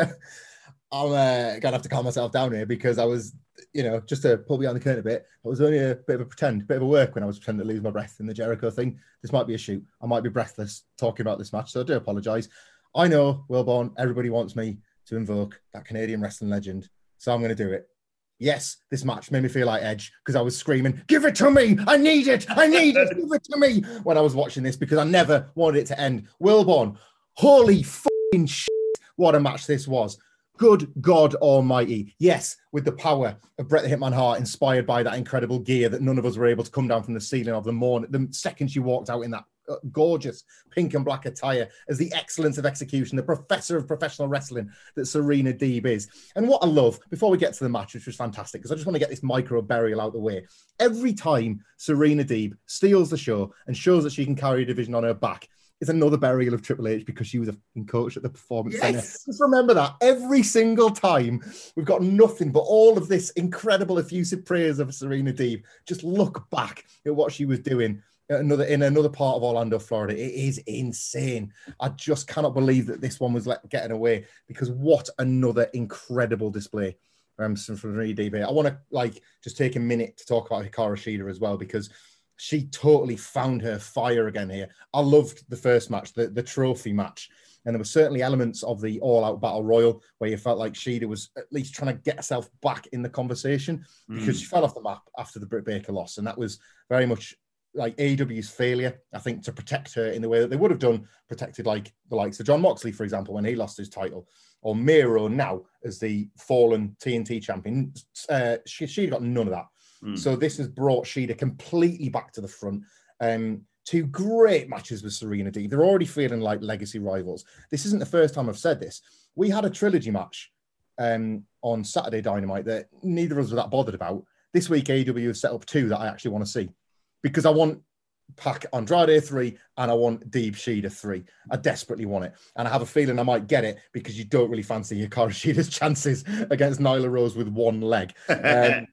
Speaker 4: I'm uh, gonna have to calm myself down here, because I was, you know, just to pull behind the curtain a bit, it was only a bit of a pretend, bit of a work when I was pretending to lose my breath in the Jericho thing. This might be a shoot. I might be breathless talking about this match, so I do apologise. I know, Wilborn, everybody wants me to invoke that Canadian wrestling legend, so I'm going to do it. Yes, this match made me feel like Edge, because I was screaming, give it to me! I need it! I need it! Give it to me! When I was watching this, because I never wanted it to end. Wilborn, holy fucking shit, what a match this was. Good God Almighty. Yes, with the power of Bret the Hitman Hart, inspired by that incredible gear that none of us were able to come down from the ceiling of the morning, the second she walked out in that gorgeous pink and black attire, as the excellence of execution, the professor of professional wrestling that Serena Deeb is. And what I love, before we get to the match, which was fantastic, because I just want to get this micro burial out the way. Every time Serena Deeb steals the show and shows that she can carry a division on her back, it's another burial of Triple H, because she was a coach at the Performance yes. Center. Just remember that every single time. We've got nothing but all of this incredible effusive praise of Serena Deeb. Just look back at what she was doing another in another part of Orlando, Florida. It is insane. I just cannot believe that this one was let, getting away, because what another incredible display um, from Serena Deeb. I want to like just take a minute to talk about Hikaru Shida as well, because she totally found her fire again here. I loved the first match, the, the trophy match. And there were certainly elements of the all-out battle royal where you felt like Shida was at least trying to get herself back in the conversation, because mm. she fell off the map after the Britt Baker loss. And that was very much like A E W's failure, I think, to protect her in the way that they would have done, protected like the likes of John Moxley, for example, when he lost his title, or Miro now as the fallen T N T champion. Uh, she, Shida got none of that. So this has brought Shida completely back to the front. Um, two great matches with Serena Deeb. They're already feeling like legacy rivals. This isn't the first time I've said this. We had a trilogy match um, on Saturday Dynamite that neither of us were that bothered about. This week, A E W has set up two that I actually want to see, because I want Pac Andrade three and I want Deeb Shida three. I desperately want it. And I have a feeling I might get it, because you don't really fancy Hikaru Shida's chances against Nyla Rose with one leg. Um,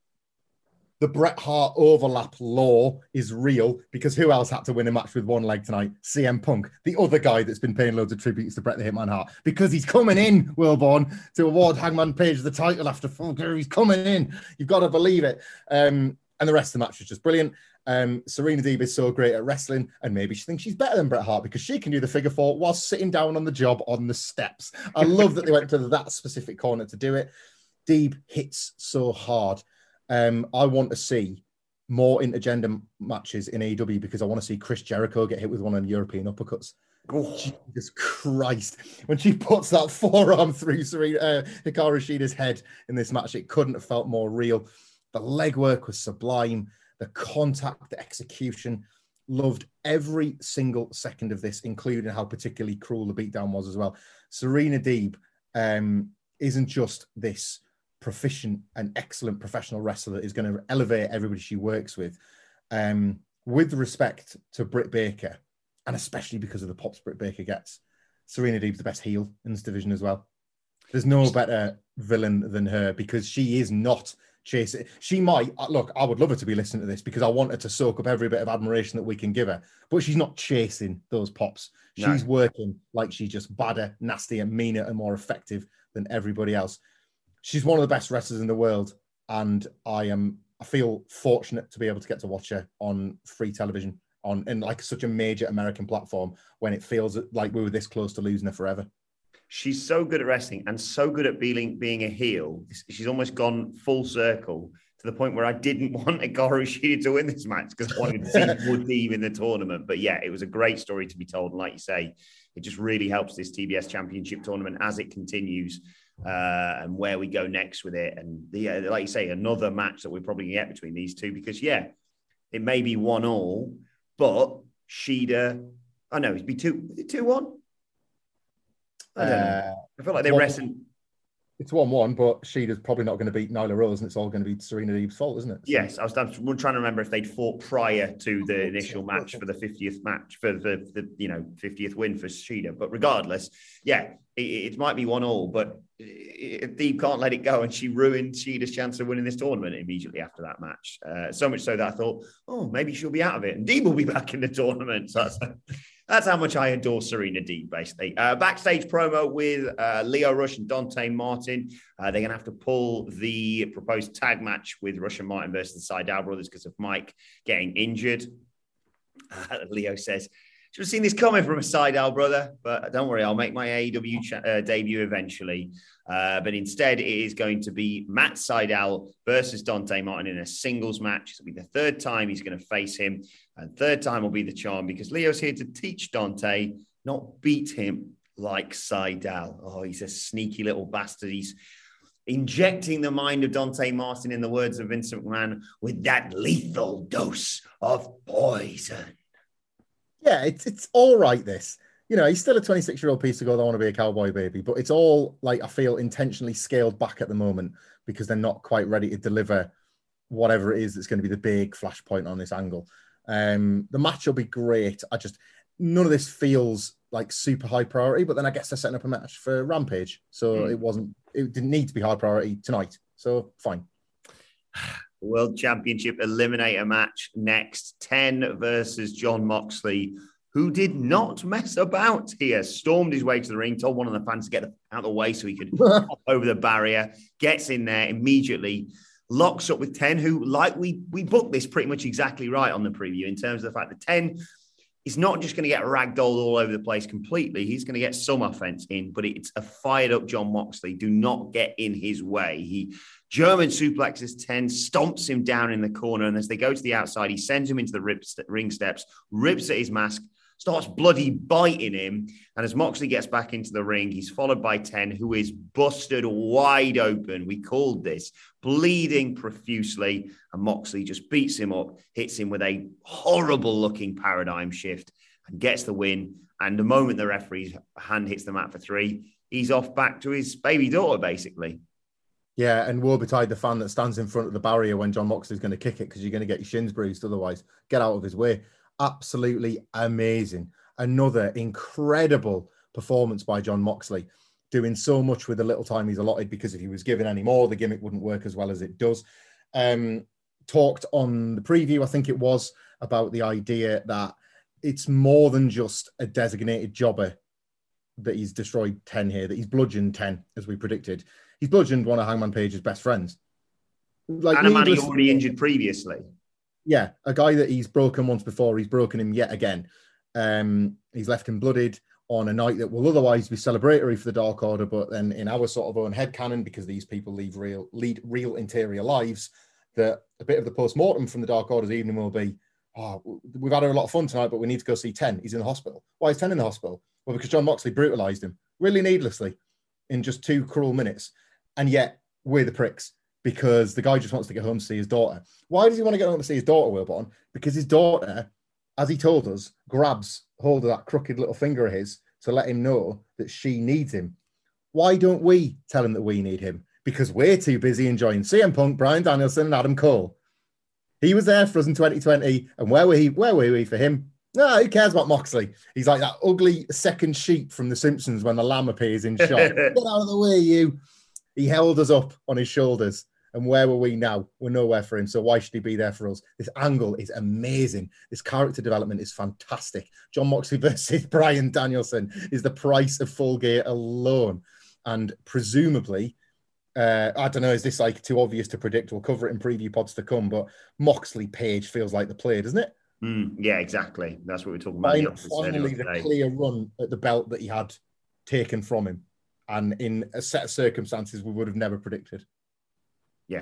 Speaker 4: The Bret Hart overlap law is real, because who else had to win a match with one leg tonight? C M Punk, the other guy that's been paying loads of tributes to Bret the Hitman Hart, because he's coming in, Wilborn, to award Hangman Page the title after full career. He's coming in. You've got to believe it. Um, and the rest of the match was just brilliant. Um, Serena Deeb is so great at wrestling, and maybe she thinks she's better than Bret Hart because she can do the figure four while sitting down on the job on the steps. I love that they went to that specific corner to do it. Deeb hits so hard. Um, I want to see more intergender matches in A E W, because I want to see Chris Jericho get hit with one of the European uppercuts.
Speaker 3: Oh.
Speaker 4: Jesus Christ. When she puts that forearm through Serena, uh, Hikaru Shida's head in this match, it couldn't have felt more real. The legwork was sublime. The contact, the execution. Loved every single second of this, including how particularly cruel the beatdown was as well. Serena Deeb um, isn't just this proficient and excellent professional wrestler that is going to elevate everybody she works with. Um, with respect to Britt Baker, and especially because of the pops Britt Baker gets, Serena Deeb's the best heel in this division as well. There's no better villain than her because she is not chasing. She might, look, I would love her to be listening to this because I want her to soak up every bit of admiration that we can give her, but she's not chasing those pops. She's no. working like she's just badder, nastier, meaner, and more effective than everybody else. She's one of the best wrestlers in the world, and I am I feel fortunate to be able to get to watch her on free television on in like such a major American platform when it feels like we were this close to losing her forever.
Speaker 3: She's so good at wrestling and so good at being being a heel. She's almost gone full circle to the point where I didn't want Hikaru Shida to win this match because I wanted to see more Deeb in the tournament. But yeah, it was a great story to be told. And like you say, it just really helps this T B S Championship tournament as it continues uh, and where we go next with it. And the, uh, like you say, another match that we're probably going to get between these two because, yeah, it may be one all, but Shida, I know, it'd be two, two one. I don't know. Uh, I feel like they're wrestling.
Speaker 4: It's one one, but Shida's probably not going to beat Nyla Rose, and it's all going to be Serena Deeb's fault, isn't it? So.
Speaker 3: Yes, I was trying to remember if they'd fought prior to the initial match for the fiftieth match, for the, the you know, fiftieth win for Shida. But regardless, yeah, it, it might be one all, but Deeb can't let it go, and she ruined Shida's chance of winning this tournament immediately after that match. Uh, so much so that I thought, oh, maybe she'll be out of it, and Deeb will be back in the tournament. So that's... That's how much I adore Serena Deeb, basically. Uh, backstage promo with uh, Lio Rush and Dante Martin. Uh, they're going to have to pull the proposed tag match with Rush and Martin versus the Sydal brothers because of Mike getting injured. Uh, Leo says, should have seen this coming from a Sydal brother, but don't worry, I'll make my A E W cha- uh, debut eventually. Uh, but instead, it is going to be Matt Sydal versus Dante Martin in a singles match. It'll be the third time he's going to face him. And third time will be the charm because Leo's here to teach Dante, not beat him like Sydal. Oh, he's a sneaky little bastard. He's injecting the mind of Dante Martin, in the words of Vincent McMahon, with that lethal dose of poison.
Speaker 4: Yeah, it's it's all right, this. You know, he's still a twenty-six-year-old piece of gold. I want to be a cowboy baby. But it's all, like, I feel intentionally scaled back at the moment because they're not quite ready to deliver whatever it is that's going to be the big flashpoint on this angle. Um, the match will be great. I just, none of this feels like super high priority, but then I guess they're setting up a match for Rampage. So mm. it wasn't, it didn't need to be high priority tonight. So fine.
Speaker 3: World Championship Eliminator match next. ten versus Jon Moxley, who did not mess about here. Stormed his way to the ring, told one of the fans to get out of the way so he could hop over the barrier, gets in there immediately, locks up with ten, who, like we we booked this pretty much exactly right on the preview in terms of the fact that ten is not just going to get ragdolled all over the place completely. He's going to get some offense in, but it's a fired up Jon Moxley. Do not get in his way. He German suplexes ten, stomps him down in the corner, and as they go to the outside, he sends him into the rip, ring steps, rips at his mask, starts bloody biting him. And as Moxley gets back into the ring, he's followed by ten, who is busted wide open. We called this, bleeding profusely. And Moxley just beats him up, hits him with a horrible looking paradigm shift and gets the win. And the moment the referee's hand hits the mat for three, he's off back to his baby daughter, basically.
Speaker 4: Yeah, and woe betide the fan that stands in front of the barrier when Jon Moxley's going to kick it because you're going to get your shins bruised otherwise. Get out of his way. Absolutely amazing. Another incredible performance by Jon Moxley, doing so much with the little time he's allotted, because if he was given any more, the gimmick wouldn't work as well as it does. Um, talked on the preview, I think it was, about the idea that it's more than just a designated jobber that he's destroyed ten here, that he's bludgeoned ten, as we predicted. He's bludgeoned one of Hangman Page's best friends.
Speaker 3: Like, and a man he already injured previously.
Speaker 4: Yeah, a guy that he's broken once before, he's broken him yet again. Um, he's left him blooded on a night that will otherwise be celebratory for the Dark Order, but then in our sort of own headcanon, because these people leave real, lead real interior lives, that a bit of the post-mortem from the Dark Order's evening will be, oh, we've had a lot of fun tonight, but we need to go see ten. He's in the hospital. Why is ten in the hospital? Well, because Jon Moxley brutalised him, really needlessly, in just two cruel minutes. And yet, we're the pricks, because the guy just wants to get home to see his daughter. Why does he want to get home to see his daughter, Wilborn? Because his daughter, as he told us, grabs hold of that crooked little finger of his to let him know that she needs him. Why don't we tell him that we need him? Because we're too busy enjoying C M Punk, Bryan Danielson, and Adam Cole. He was there for us in twenty twenty, and where were he? Where were we for him? No, who cares about Moxley? He's like that ugly second sheep from The Simpsons when the lamb appears in shot. Get out of the way, you. He held us up on his shoulders. And where were we now? We're nowhere for him. So why should he be there for us? This angle is amazing. This character development is fantastic. Jon Moxley versus Bryan Danielson is the price of Full Gear alone. And presumably, uh, I don't know, is this like too obvious to predict? We'll cover it in preview pods to come, but Moxley Page feels like the play, doesn't it?
Speaker 3: Mm, yeah, exactly. That's what we're talking about.
Speaker 4: Finally, finally the today. clear run at the belt that he had taken from him. And in a set of circumstances we would have never predicted.
Speaker 3: Yeah.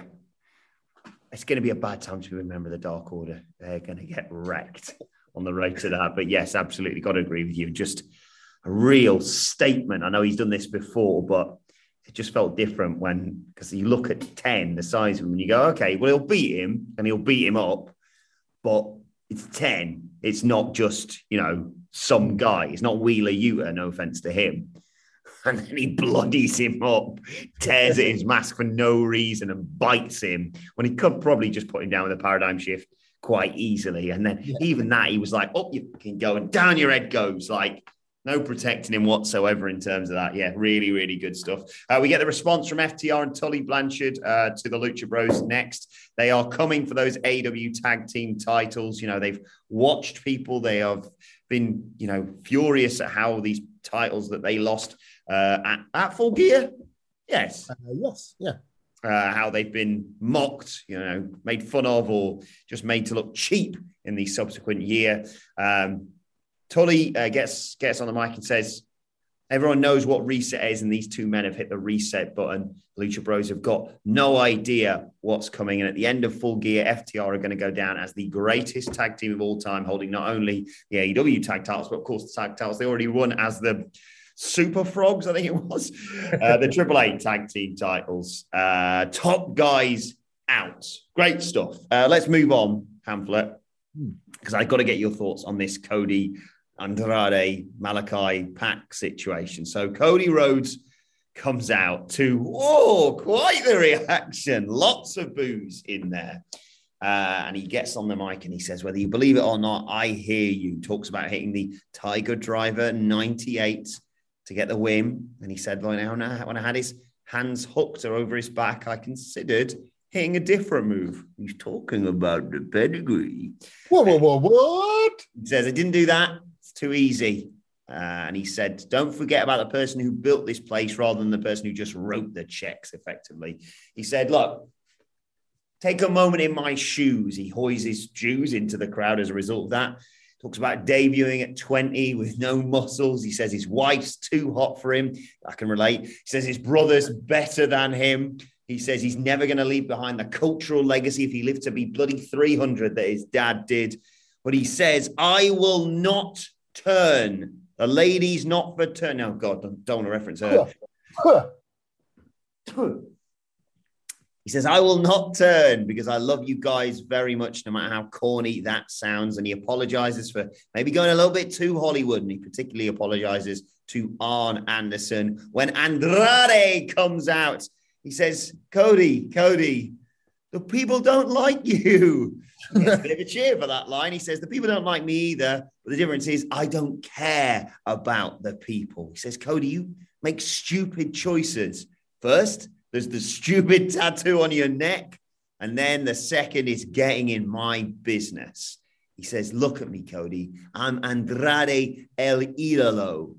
Speaker 3: It's going to be a bad time to be a member of the Dark Order. They're going to get wrecked on the road to that. But yes, absolutely. Got to agree with you. Just a real statement. I know he's done this before, but it just felt different when, because you look at ten, the size of him, and you go, okay, well, he'll beat him and he'll beat him up, but it's ten. It's not just, you know, some guy. It's not Wheeler Yuta, no offense to him. And then he bloodies him up, tears at his mask for no reason and bites him when he could probably just put him down with a paradigm shift quite easily. And then yeah. even that, he was like, up you fucking go, and down your head goes. Like, no protecting him whatsoever in terms of that. Yeah, really, really good stuff. Uh, we get the response from F T R and Tully Blanchard uh, to the Lucha Bros next. They are coming for those A E W tag team titles. You know, they've watched people. They have been, you know, furious at how these titles that they lost uh, at, at Full Gear. Yes.
Speaker 4: Uh, yes. Yeah.
Speaker 3: Uh, how they've been mocked, you know, made fun of, or just made to look cheap in the subsequent year. Um, Tully uh, gets gets on the mic and says, everyone knows what reset is, and these two men have hit the reset button. Lucha Bros have got no idea what's coming. And at the end of Full Gear, F T R are going to go down as the greatest tag team of all time, holding not only the A E W tag titles, but of course the tag titles they already won as the Super Frogs, I think it was, uh, the Triple A tag team titles. Uh, top guys out. Great stuff. Uh, let's move on, Hamflet, because I've got to get your thoughts on this Cody Andrade Malachi Pac situation. So Cody Rhodes comes out to, oh, quite the reaction. Lots of boos in there. Uh, and he gets on the mic and he says, whether you believe it or not, I hear you. Talks about hitting the Tiger Driver ninety-eight to get the win. And he said, when I, when I had his hands hooked or over his back, I considered hitting a different move. He's talking about the pedigree.
Speaker 4: Whoa, whoa, whoa, what?
Speaker 3: He says, I didn't do that. It's too easy. Uh, and he said, don't forget about the person who built this place rather than the person who just wrote the checks effectively. He said, look, take a moment in my shoes. He hoys his shoes into the crowd as a result of that. Talks about debuting at twenty with no muscles. He says his wife's too hot for him. I can relate. He says his brother's better than him. He says he's never going to leave behind the cultural legacy if he lived to be bloody three hundred that his dad did. But he says, I will not turn. The lady's not for turn. Oh, God, don't, don't want to reference her. Huh. Huh. He says, I will not turn because I love you guys very much, no matter how corny that sounds. And he apologizes for maybe going a little bit too Hollywood. And he particularly apologizes to Arn Anderson. When Andrade comes out, he says, Cody, Cody, the people don't like you. He gets a bit of a cheer for that line. He says, the people don't like me either. But the difference is I don't care about the people. He says, Cody, you make stupid choices. First, there's the stupid tattoo on your neck. And then the second is getting in my business. He says, look at me, Cody. I'm Andrade El Idolo.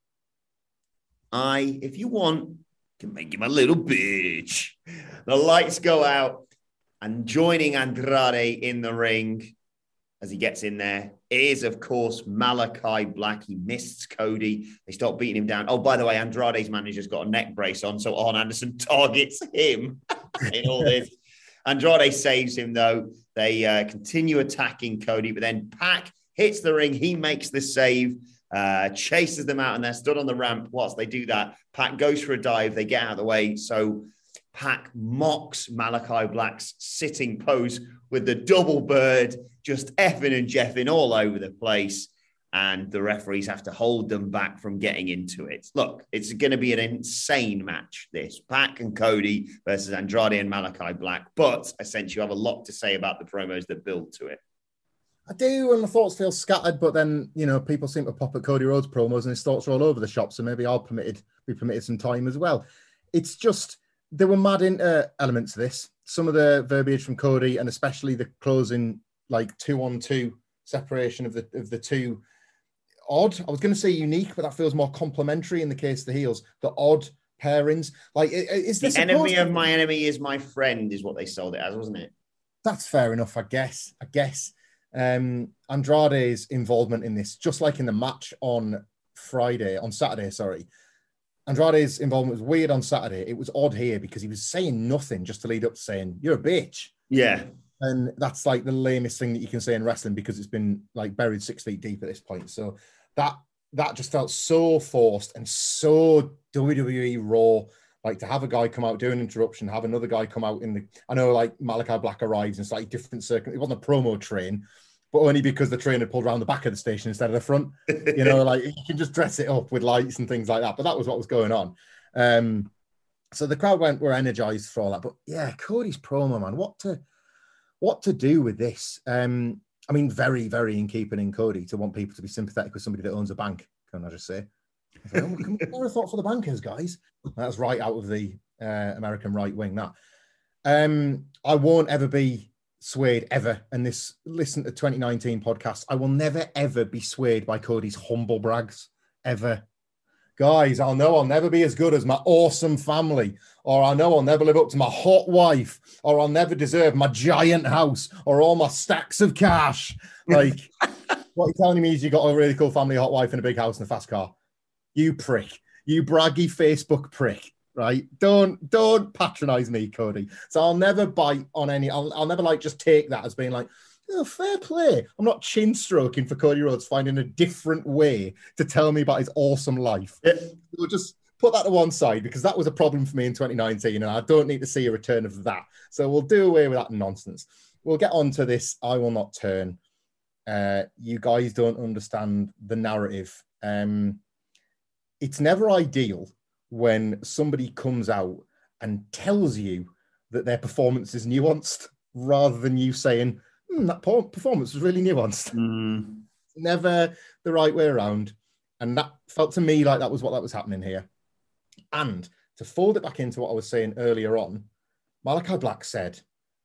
Speaker 3: I, if you want, can make him a little bitch. The lights go out. And joining Andrade in the ring as he gets in there is, of course, Malachi Black. He missed Cody. They start beating him down. Oh, by the way, Andrade's manager's got a neck brace on, so Arn Anderson targets him in all this. Andrade saves him, though. They uh, continue attacking Cody, but then Pac hits the ring. He makes the save, uh, chases them out, and they're stood on the ramp. Whilst they do that, Pac goes for a dive. They get out of the way. So Pac mocks Malachi Black's sitting pose with the double bird, just effing and jeffing all over the place. And the referees have to hold them back from getting into it. Look, it's going to be an insane match, this. Pac and Cody versus Andrade and Malachi Black. But essentially, you have a lot to say about the promos that build to it.
Speaker 4: I do, and my thoughts feel scattered, but then, you know, people seem to pop at Cody Rhodes promos and his thoughts are all over the shop, so maybe I'll permitted, be permitted some time as well. It's just, there were mad into elements of this. Some of the verbiage from Cody, and especially the closing, like, two-on-two separation of the of the two, odd. I was going to say unique, but that feels more complimentary in the case of the heels. The odd pairings. Like, is this...
Speaker 3: The enemy of my enemy is my friend, is what they sold it as, wasn't it?
Speaker 4: That's fair enough, I guess. I guess. Um, Andrade's involvement in this, just like in the match on Friday, on Saturday, sorry. Andrade's involvement was weird on Saturday. It was odd here because he was saying nothing just to lead up to saying, "You're a bitch."
Speaker 3: Yeah.
Speaker 4: And that's like the lamest thing that you can say in wrestling because it's been like buried six feet deep at this point. So that that just felt so forced and so W W E Raw. Like to have a guy come out, do an interruption, have another guy come out in the... I know like Malachi Black arrives in slightly different circumstances. It wasn't a promo train, but only because the train had pulled around the back of the station instead of the front. You know, like you can just dress it up with lights and things like that. But that was what was going on. Um, so the crowd went were energized for all that. But yeah, Cody's promo, man, what to what to do with this? Um, I mean, very, very in keeping in Cody to want people to be sympathetic with somebody that owns a bank. Can I just say? I thought, oh, never thought for the bankers, guys. That's right out of the uh, American right wing. That um, I won't ever be swayed ever. And this, listen to twenty nineteen podcast. I will never ever be swayed by Cody's humble brags ever, guys. I'll know I'll never be as good as my awesome family, or I know I'll never live up to my hot wife, or I'll never deserve my giant house or all my stacks of cash. Like what you're telling me is you got a really cool family, hot wife, and a big house and a fast car. You prick. You braggy Facebook prick, right? Don't don't patronize me, Cody. So I'll never bite on any, I'll, I'll never like just take that as being like, oh, fair play. I'm not chin stroking for Cody Rhodes finding a different way to tell me about his awesome life. Yeah. We'll just put that to one side because that was a problem for me in twenty nineteen and I don't need to see a return of that. So we'll do away with that nonsense. We'll get on to this. I will not turn. Uh, you guys don't understand the narrative. Um, It's never ideal when somebody comes out and tells you that their performance is nuanced rather than you saying, hmm, that performance was really nuanced. Mm. Never the right way around. And that felt to me like that was what that was happening here. And to fold it back into what I was saying earlier on, Malachi Black said,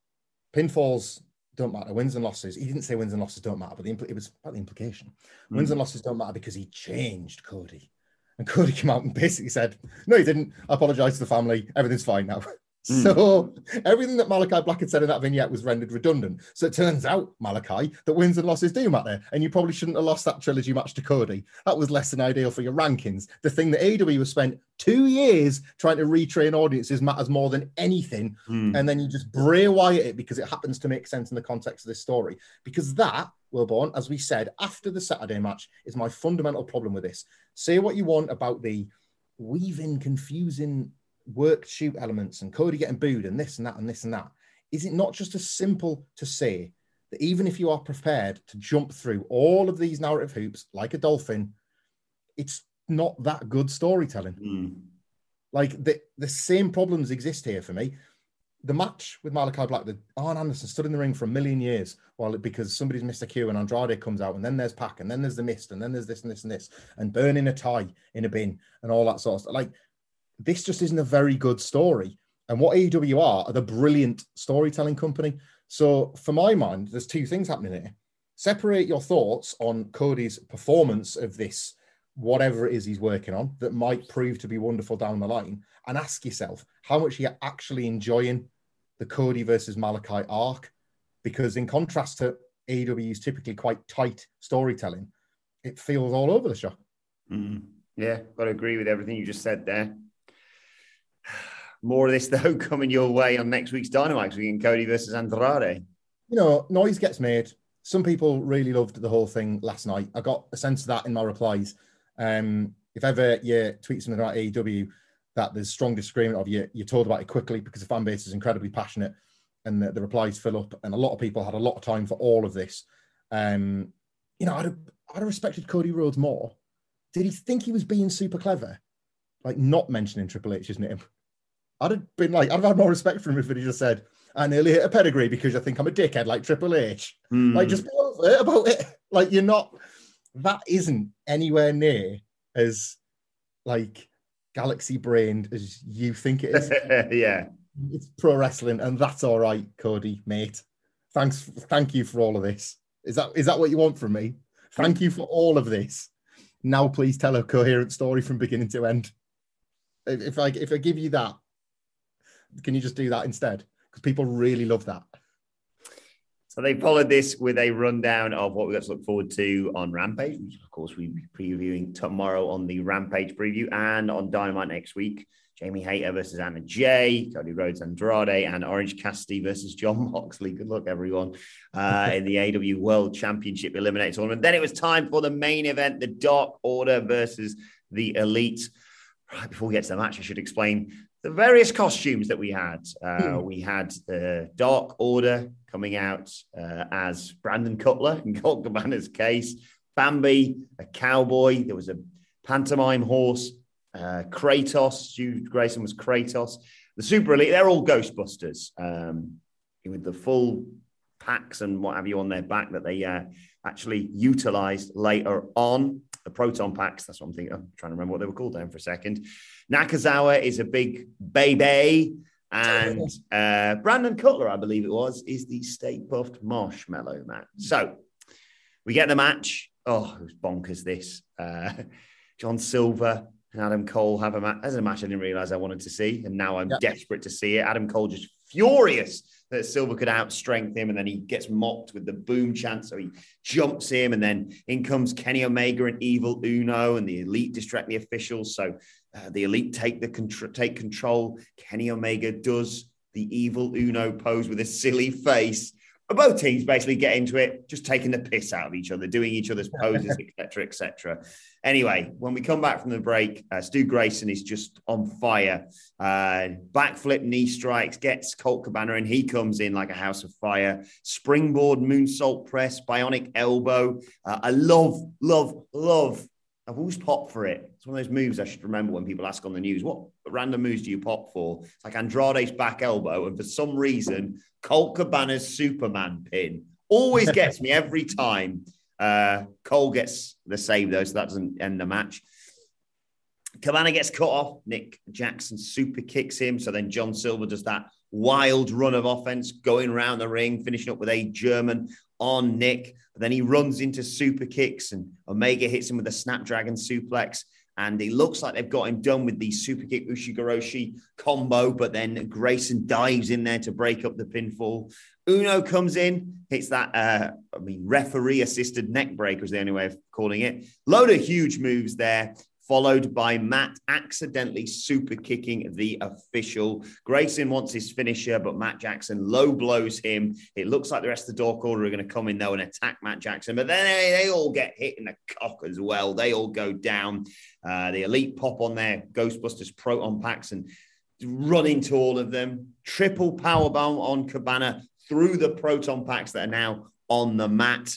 Speaker 4: pinfalls don't matter, wins and losses. He didn't say wins and losses don't matter, but the impl- it was about the implication. Mm. Wins and losses don't matter because he changed Cody. And Cody came out and basically said, no, he didn't. I apologize to the family. Everything's fine now. Mm. So everything that Malachi Black had said in that vignette was rendered redundant. So it turns out, Malachi, that wins and losses do matter. And you probably shouldn't have lost that trilogy match to Cody. That was less than ideal for your rankings. The thing that A E W has spent two years trying to retrain audiences matters more than anything. Mm. And then you just Bray Wyatt it because it happens to make sense in the context of this story. Because that, Wilborn, as we said, after the Saturday match, is my fundamental problem with this. Say what you want about the weaving, confusing work shoot elements and Cody getting booed and this and that and this and that. Is it not just as simple to say that even if you are prepared to jump through all of these narrative hoops like a dolphin, it's not that good storytelling? Mm. Like the, the same problems exist here for me. The match with Malachi Black, the Arn Anderson stood in the ring for a million years while it, because somebody's missed a cue and Andrade comes out and then there's Pac and then there's the Mist and then there's this and this and this and burning a tie in a bin and all that sort of stuff. Like, this just isn't a very good story. And what A E W are, are the brilliant storytelling company. So for my mind, there's two things happening here. Separate your thoughts on Cody's performance of this, whatever it is he's working on, that might prove to be wonderful down the line, and ask yourself how much you're actually enjoying the Cody versus Malachi arc. Because in contrast to A E W's typically quite tight storytelling, it feels all over the shop.
Speaker 3: Mm. Yeah, got to agree with everything you just said there. More of this, though, coming your way on next week's Dynamite. We get Cody versus Andrade.
Speaker 4: you know, noise gets made. Some people really loved the whole thing last night. I got a sense of that in my replies. Um, if ever you tweet something about A E W that there's strong disagreement of, you, you're told about it quickly because the fan base is incredibly passionate and the, the replies fill up. And a lot of people had a lot of time for all of this. Um, you know, I'd have, I'd have respected Cody Rhodes more. Did he think he was being super clever? Like not mentioning Triple H's name? I'd have been like, I'd have had more respect for him if he just said, I nearly hit a pedigree because I think I'm a dickhead like Triple H. Mm. Like, just be overt about it. Like, you're not, that isn't anywhere near as, like, galaxy-brained as you think it is.
Speaker 3: Yeah.
Speaker 4: It's pro wrestling, and that's all right, Cody, mate. Thanks, thank you for all of this. Is that is that what you want from me? Thank you for all of this. Now, please tell a coherent story from beginning to end. If I if I give you that, can you just do that instead? Because people really love that.
Speaker 3: So they followed this with a rundown of what we've got to look forward to on Rampage, which of course we'll be previewing tomorrow on the Rampage preview, and on Dynamite next week. Jamie Hayter versus Anna Jay, Cody Rhodes Andrade, and Orange Cassidy versus Jon Moxley. Good luck, everyone, uh, in the A E W World Championship Eliminator Tournament. Then it was time for the main event, the Dark Order versus the Elite. Right, before we get to the match, I should explain the various costumes that we had. Uh, hmm. We had the Dark Order coming out uh, as Brandon Cutler in Colt Cabana's case, Bambi, a cowboy. There was a pantomime horse, uh, Kratos. Stu Grayson was Kratos. The Super Elite, they're all Ghostbusters um, with the full packs and what have you on their back that they uh, actually utilized later on. The Proton packs, that's what I'm thinking. I'm trying to remember what they were called down for a second. Nakazawa is a big baby. And uh, Brandon Cutler, I believe it was, is the Stay Puft Marshmallow Man. So we get the match. Oh, it was bonkers, this. Uh, John Silver and Adam Cole have a match. As a match I didn't realize I wanted to see. And now I'm yep. desperate to see it. Adam Cole just furious that Silver could outstrength him, and then he gets mocked with the boom chant, so he jumps him, and then in comes Kenny Omega and Evil Uno, and the Elite distract the officials, so uh, the Elite take the contr- take control. Kenny Omega does the Evil Uno pose with a silly face. But both teams basically get into it, just taking the piss out of each other, doing each other's poses, et cetera, et cetera. Anyway, when we come back from the break, uh, Stu Grayson is just on fire. Uh, backflip knee strikes, gets Colt Cabana, and he comes in like a house of fire. Springboard moonsault press, bionic elbow. Uh, I love, love, love. I've always popped for it. It's one of those moves I should remember when people ask on the news, what random moves do you pop for? It's like Andrade's back elbow, and for some reason, Colt Cabana's Superman pin always gets me every time. Uh, Cole gets the save, though, so that doesn't end the match. Cabana gets cut off. Nick Jackson super kicks him. So then John Silver does that wild run of offense, going around the ring, finishing up with a German on Nick. But then he runs into super kicks, and Omega hits him with a Snapdragon suplex. And it looks like they've got him done with the super kick Ushigoroshi combo, but then Grayson dives in there to break up the pinfall. Uno comes in, hits that, uh, I mean, referee-assisted neck breaker is the only way of calling it. Load of huge moves there, followed by Matt accidentally super kicking the official. Grayson wants his finisher, but Matt Jackson low blows him. It looks like the rest of the Dark Order are going to come in, though, and attack Matt Jackson. But then they, they all get hit in the cock as well. They all go down. Uh, the Elite pop on their Ghostbusters Proton packs and run into all of them. Triple powerbomb on Cabana through the Proton packs that are now on the mat.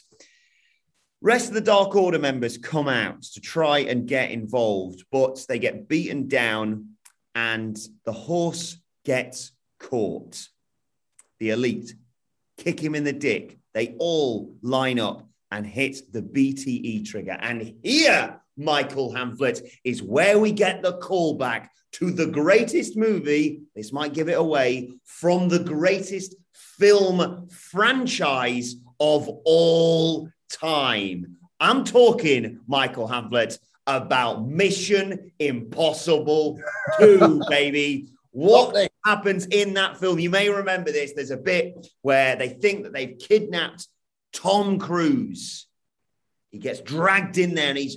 Speaker 3: Rest of the Dark Order members come out to try and get involved, but they get beaten down and the horse gets caught. The Elite kick him in the dick. They all line up and hit the B T E trigger. And here, Michael Hamflett, is where we get the callback to the greatest movie, this might give it away, from the greatest film franchise of all time. I'm talking, Michael Hamflett, about Mission Impossible two, baby. What happens in that film? You may remember this. There's a bit where they think that they've kidnapped Tom Cruise. He gets dragged in there and he's,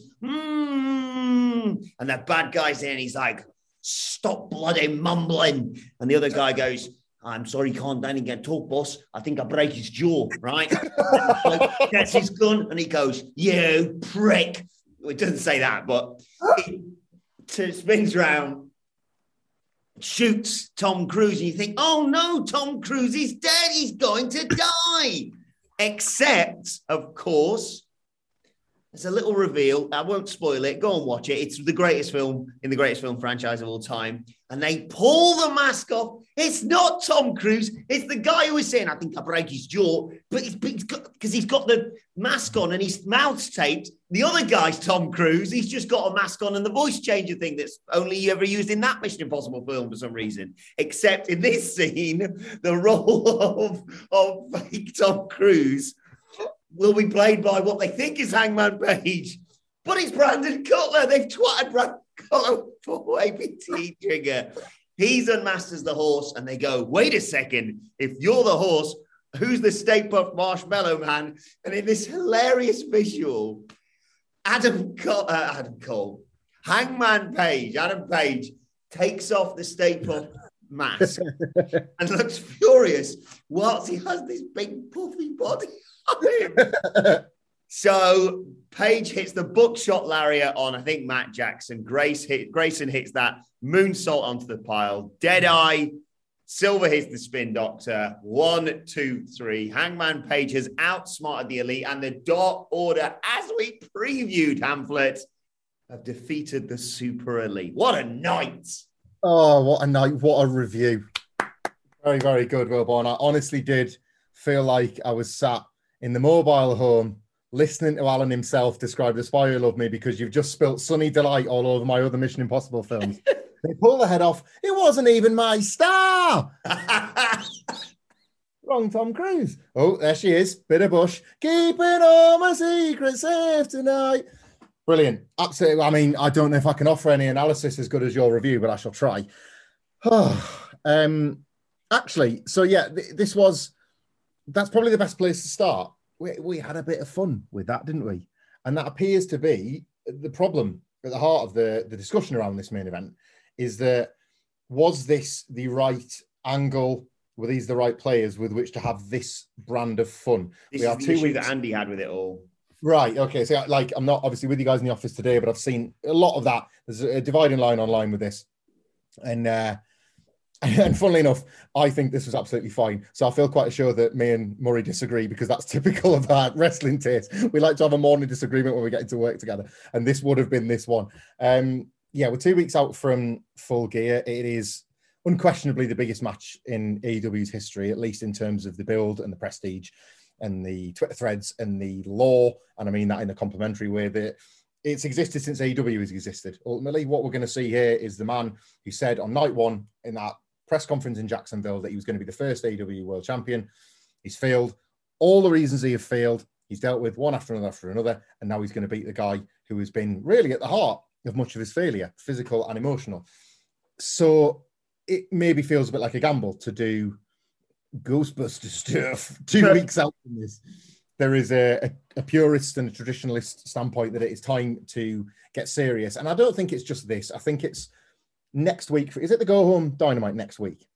Speaker 3: mm, and that bad guy's there and he's like, stop bloody mumbling. And the other guy goes, I'm sorry, can't Danny get talk, boss. I think I break his jaw, right? So gets his gun and he goes, you prick. Well, it doesn't say that, but he spins around, shoots Tom Cruise, and you think, oh no, Tom Cruise is dead. He's going to die. Except, of course, there's a little reveal. I won't spoil it. Go and watch it. It's the greatest film in the greatest film franchise of all time. And they pull the mask off. It's not Tom Cruise. It's the guy who was saying, I think I break his jaw. But it's because he's got the mask on and his mouth's taped. The other guy's Tom Cruise. He's just got a mask on and the voice changer thing that's only ever used in that Mission Impossible film for some reason. Except in this scene, the role of, of fake Tom Cruise will be played by what they think is Hangman Page, but it's Brandon Cutler. They've twatted Brandon Cutler for A P T Trigger. He's unmasked as the horse, and they go, wait a second, if you're the horse, who's the Stay Puft Marshmallow Man? And in this hilarious visual, Adam Cole, uh, Adam Cole, Hangman Page, Adam Page takes off the Stay Puft mask and looks furious whilst he has this big puffy body. So Page hits the buckshot lariat on, I think, Matt Jackson. Grace hit, Grayson hits that moonsault onto the pile. Deadeye. Silver hits the spin doctor. One, two, three. Hangman Page has outsmarted the Elite, and the Dark Order, as we previewed, Hamlet, have defeated the Super Elite. What a night!
Speaker 4: Oh, what a night. What a review. Very, very good, Wilborn. I honestly did feel like I was sat in the mobile home, listening to Alan himself describe The Spy Who Loved Me, because you've just spilt Sunny Delight all over my other Mission Impossible films. They pull the head off. It wasn't even my star. Wrong Tom Cruise. Oh, there she is. Bit of Bush. Keeping all my secrets safe tonight. Brilliant. Absolutely. I mean, I don't know if I can offer any analysis as good as your review, but I shall try. um, actually, so yeah, th- this was... That's probably the best place to start. We, we had a bit of fun with that, didn't we? And that appears to be the problem at the heart of the, the discussion around this main event, is that was this the right angle? Were these the right players with which to have this brand of fun?
Speaker 3: This
Speaker 4: we
Speaker 3: is
Speaker 4: are
Speaker 3: the
Speaker 4: two
Speaker 3: issue
Speaker 4: weeks...
Speaker 3: that Andy had with it all.
Speaker 4: Right, okay. So, like, I'm not obviously with you guys in the office today, but I've seen a lot of that. There's a dividing line online with this. And... uh And funnily enough, I think this was absolutely fine. So I feel quite sure that me and Murray disagree, because that's typical of our wrestling taste. We like to have a morning disagreement when we get into work together. And this would have been this one. Um, yeah, we're two weeks out from Full Gear. It is unquestionably the biggest match in A E W's history, at least in terms of the build and the prestige and the Twitter threads and the lore. And I mean that in a complimentary way, that it's existed since A E W has existed. Ultimately, what we're going to see here is the man who said on night one in that press conference in Jacksonville that he was going to be the first A E W world champion. He's failed. All the reasons he have failed, he's dealt with one after another after another, and now he's going to beat the guy who has been really at the heart of much of his failure, physical and emotional. So it maybe feels a bit like a gamble to do Ghostbuster stuff two weeks out from this. There is a, a, a purist and a traditionalist standpoint that it is time to get serious. And I don't think it's just this. I think it's next week. Is it the Go Home Dynamite next week?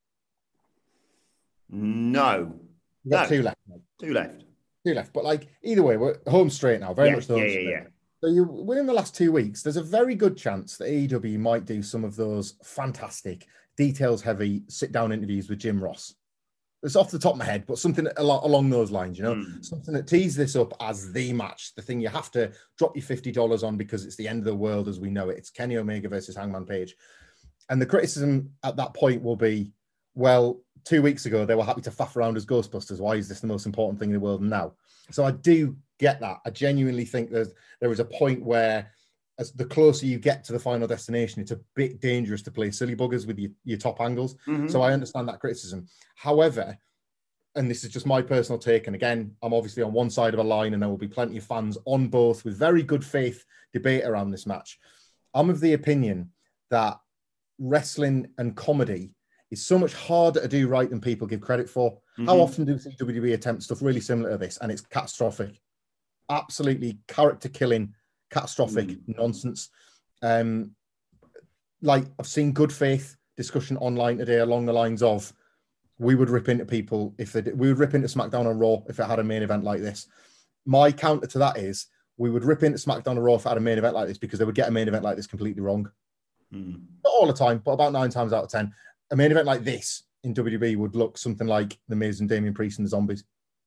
Speaker 3: No.
Speaker 4: We've got
Speaker 3: no.
Speaker 4: two left. Mate.
Speaker 3: Two left.
Speaker 4: Two left. But like either way, we're home straight now. Very
Speaker 3: yeah,
Speaker 4: much the home
Speaker 3: yeah,
Speaker 4: straight.
Speaker 3: yeah, yeah.
Speaker 4: So you within the last two weeks, there's a very good chance that A E W might do some of those fantastic, details-heavy sit-down interviews with Jim Ross. It's off the top of my head, but something along those lines, you know, mm. something that tees this up as the match, the thing you have to drop your fifty dollars on because it's the end of the world as we know it. It's Kenny Omega versus Hangman Page. And the criticism at that point will be, well, two weeks ago, they were happy to faff around as Ghostbusters. Why is this the most important thing in the world now? So I do get that. I genuinely think there's, there is a point where as the closer you get to the final destination, it's a bit dangerous to play silly buggers with your, your top angles. Mm-hmm. So I understand that criticism. However, and this is just my personal take, and again, I'm obviously on one side of a line and there will be plenty of fans on both with very good faith debate around this match. I'm of the opinion that wrestling and comedy is so much harder to do right than people give credit for. Mm-hmm. How often do W W E attempt stuff really similar to this and it's catastrophic? Absolutely character killing, catastrophic mm. nonsense. Um, like I've seen good faith discussion online today along the lines of, we would rip into people if they did. We would rip into SmackDown and Raw if it had a main event like this. My counter to that is we would rip into SmackDown and Raw if it had a main event like this because they would get a main event like this completely wrong. Mm. Not all the time, but about nine times out of ten. A main event like this in W W E would look something like The Miz and Damian Priest and the Zombies.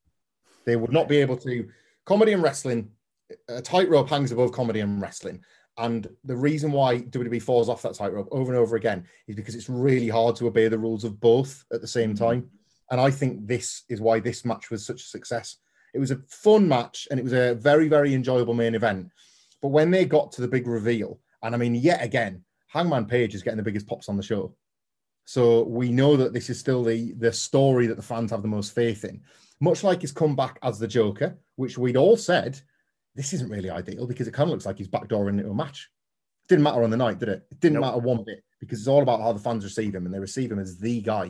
Speaker 4: They would not be able to... Comedy and wrestling, a tightrope hangs above comedy and wrestling. And the reason why W W E falls off that tightrope over and over again is because it's really hard to obey the rules of both at the same time. And I think this is why this match was such a success. It was a fun match and it was a very, very enjoyable main event. But when they got to the big reveal, and I mean, yet again, Hangman Page is getting the biggest pops on the show. So we know that this is still the, the story that the fans have the most faith in. Much like his comeback as the Joker, which we'd all said, this isn't really ideal because it kind of looks like he's backdooring into a match. It didn't matter on the night, did it? It didn't nope. matter one bit because it's all about how the fans receive him and they receive him as the guy.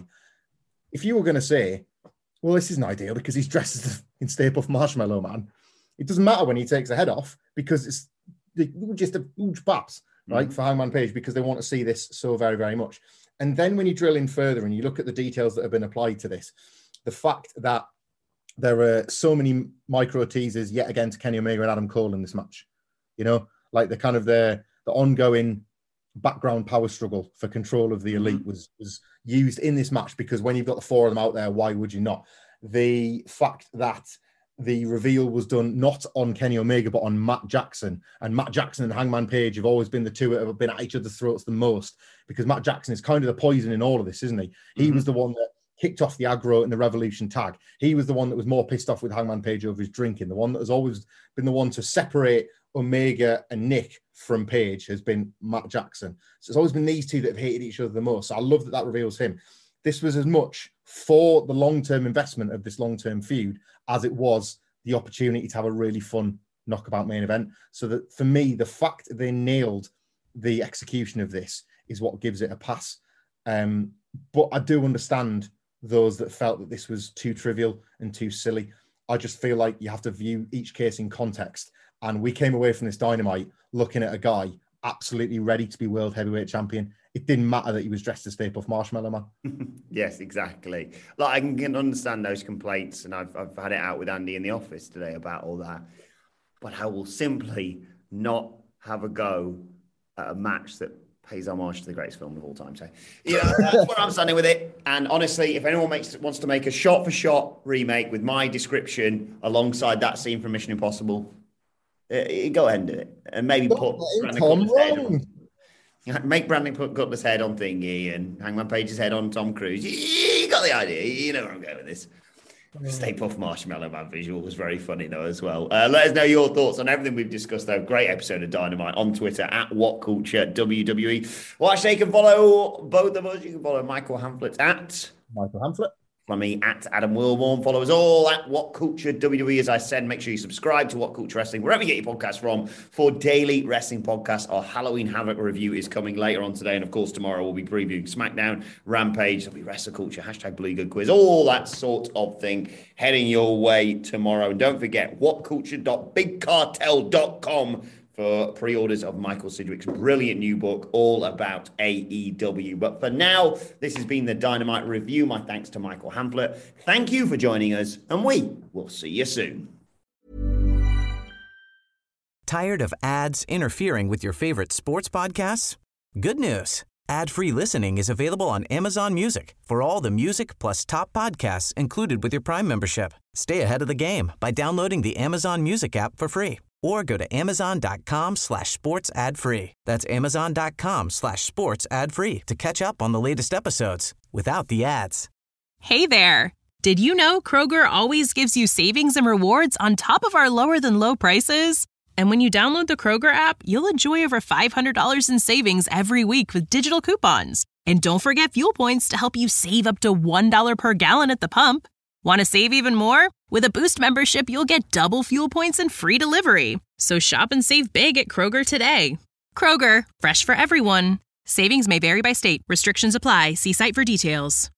Speaker 4: If you were going to say, well, this isn't ideal because he's dressed as in Stay Puft Marshmallow Man, it doesn't matter when he takes the head off because it's just a huge baps, right, mm-hmm. for Hangman Page because they want to see this so very, very much. And then when you drill in further and you look at the details that have been applied to this, the fact that there are so many micro teasers yet again to Kenny Omega and Adam Cole in this match, you know, like the kind of the, the ongoing background power struggle for control of the elite mm-hmm. was, was used in this match because when you've got the four of them out there, why would you not? The fact that the reveal was done not on Kenny Omega, but on Matt Jackson. And Matt Jackson and Hangman Page have always been the two that have been at each other's throats the most because Matt Jackson is kind of the poison in all of this, isn't he? He mm-hmm. was the one that kicked off the aggro in the Revolution tag. He was the one that was more pissed off with Hangman Page over his drinking. The one that has always been the one to separate Omega and Nick from Page has been Matt Jackson. So it's always been these two that have hated each other the most. So I love that that reveals him. This was as much for the long-term investment of this long-term feud as it was the opportunity to have a really fun knockabout main event. So that for me, the fact they nailed the execution of this is what gives it a pass. Um, but I do understand those that felt that this was too trivial and too silly. I just feel like you have to view each case in context. And we came away from this Dynamite looking at a guy absolutely ready to be world heavyweight champion. It didn't matter that he was dressed as Stay Puft Marshmallow Man.
Speaker 3: Yes, exactly. Like I can understand those complaints, and I've I've had it out with Andy in the office today about all that. But I will simply not have a go at a match that pays homage to the greatest film of all time. So, you know, that's where I'm standing with it. And honestly, if anyone makes wants to make a shot-for-shot remake with my description alongside that scene from Mission Impossible, uh, go ahead and do it. And maybe put Tom wrong. Make Brandon put Cutler's head on Thingy and Hangman Page's head on Tom Cruise. You got the idea. You know where I'm going with this. Stay Puft Marshmallow Man visual was very funny though as well. Uh, let us know your thoughts on everything we've discussed though. Great episode of Dynamite on Twitter at WhatCultureWWE. Well, actually, you can follow both of us. You can follow Michael Hamflett at
Speaker 4: Michael Hamflett.
Speaker 3: Follow me at Adam Wilborn. Follow us all at What Culture W W E. As I said, make sure you subscribe to What Culture Wrestling, wherever you get your podcasts from, for daily wrestling podcasts. Our Halloween Havoc review is coming later on today. And of course, tomorrow we'll be previewing SmackDown, Rampage, there'll be Wrestle Culture, hashtag Blue Good Quiz, all that sort of thing heading your way tomorrow. And don't forget, what culture dot big cartel dot com for pre-orders of Michael Sidgwick's brilliant new book, all about A E W. But for now, this has been the Dynamite Review. My thanks to Michael Hamflett. Thank you for joining us, and we will see you soon.
Speaker 1: Tired of ads interfering with your favorite sports podcasts? Good news. Ad-free listening is available on Amazon Music for all the music plus top podcasts included with your Prime membership. Stay ahead of the game by downloading the Amazon Music app for free or go to amazon.com slash sports ad free. That's amazon.com slash sports ad free to catch up on the latest episodes without the ads.
Speaker 7: Hey there. Did you know Kroger always gives you savings and rewards on top of our lower than low prices? And when you download the Kroger app, you'll enjoy over five hundred dollars in savings every week with digital coupons. And don't forget fuel points to help you save up to one dollar per gallon at the pump. Want to save even more? With a Boost membership, you'll get double fuel points and free delivery. So shop and save big at Kroger today. Kroger, fresh for everyone. Savings may vary by state. Restrictions apply. See site for details.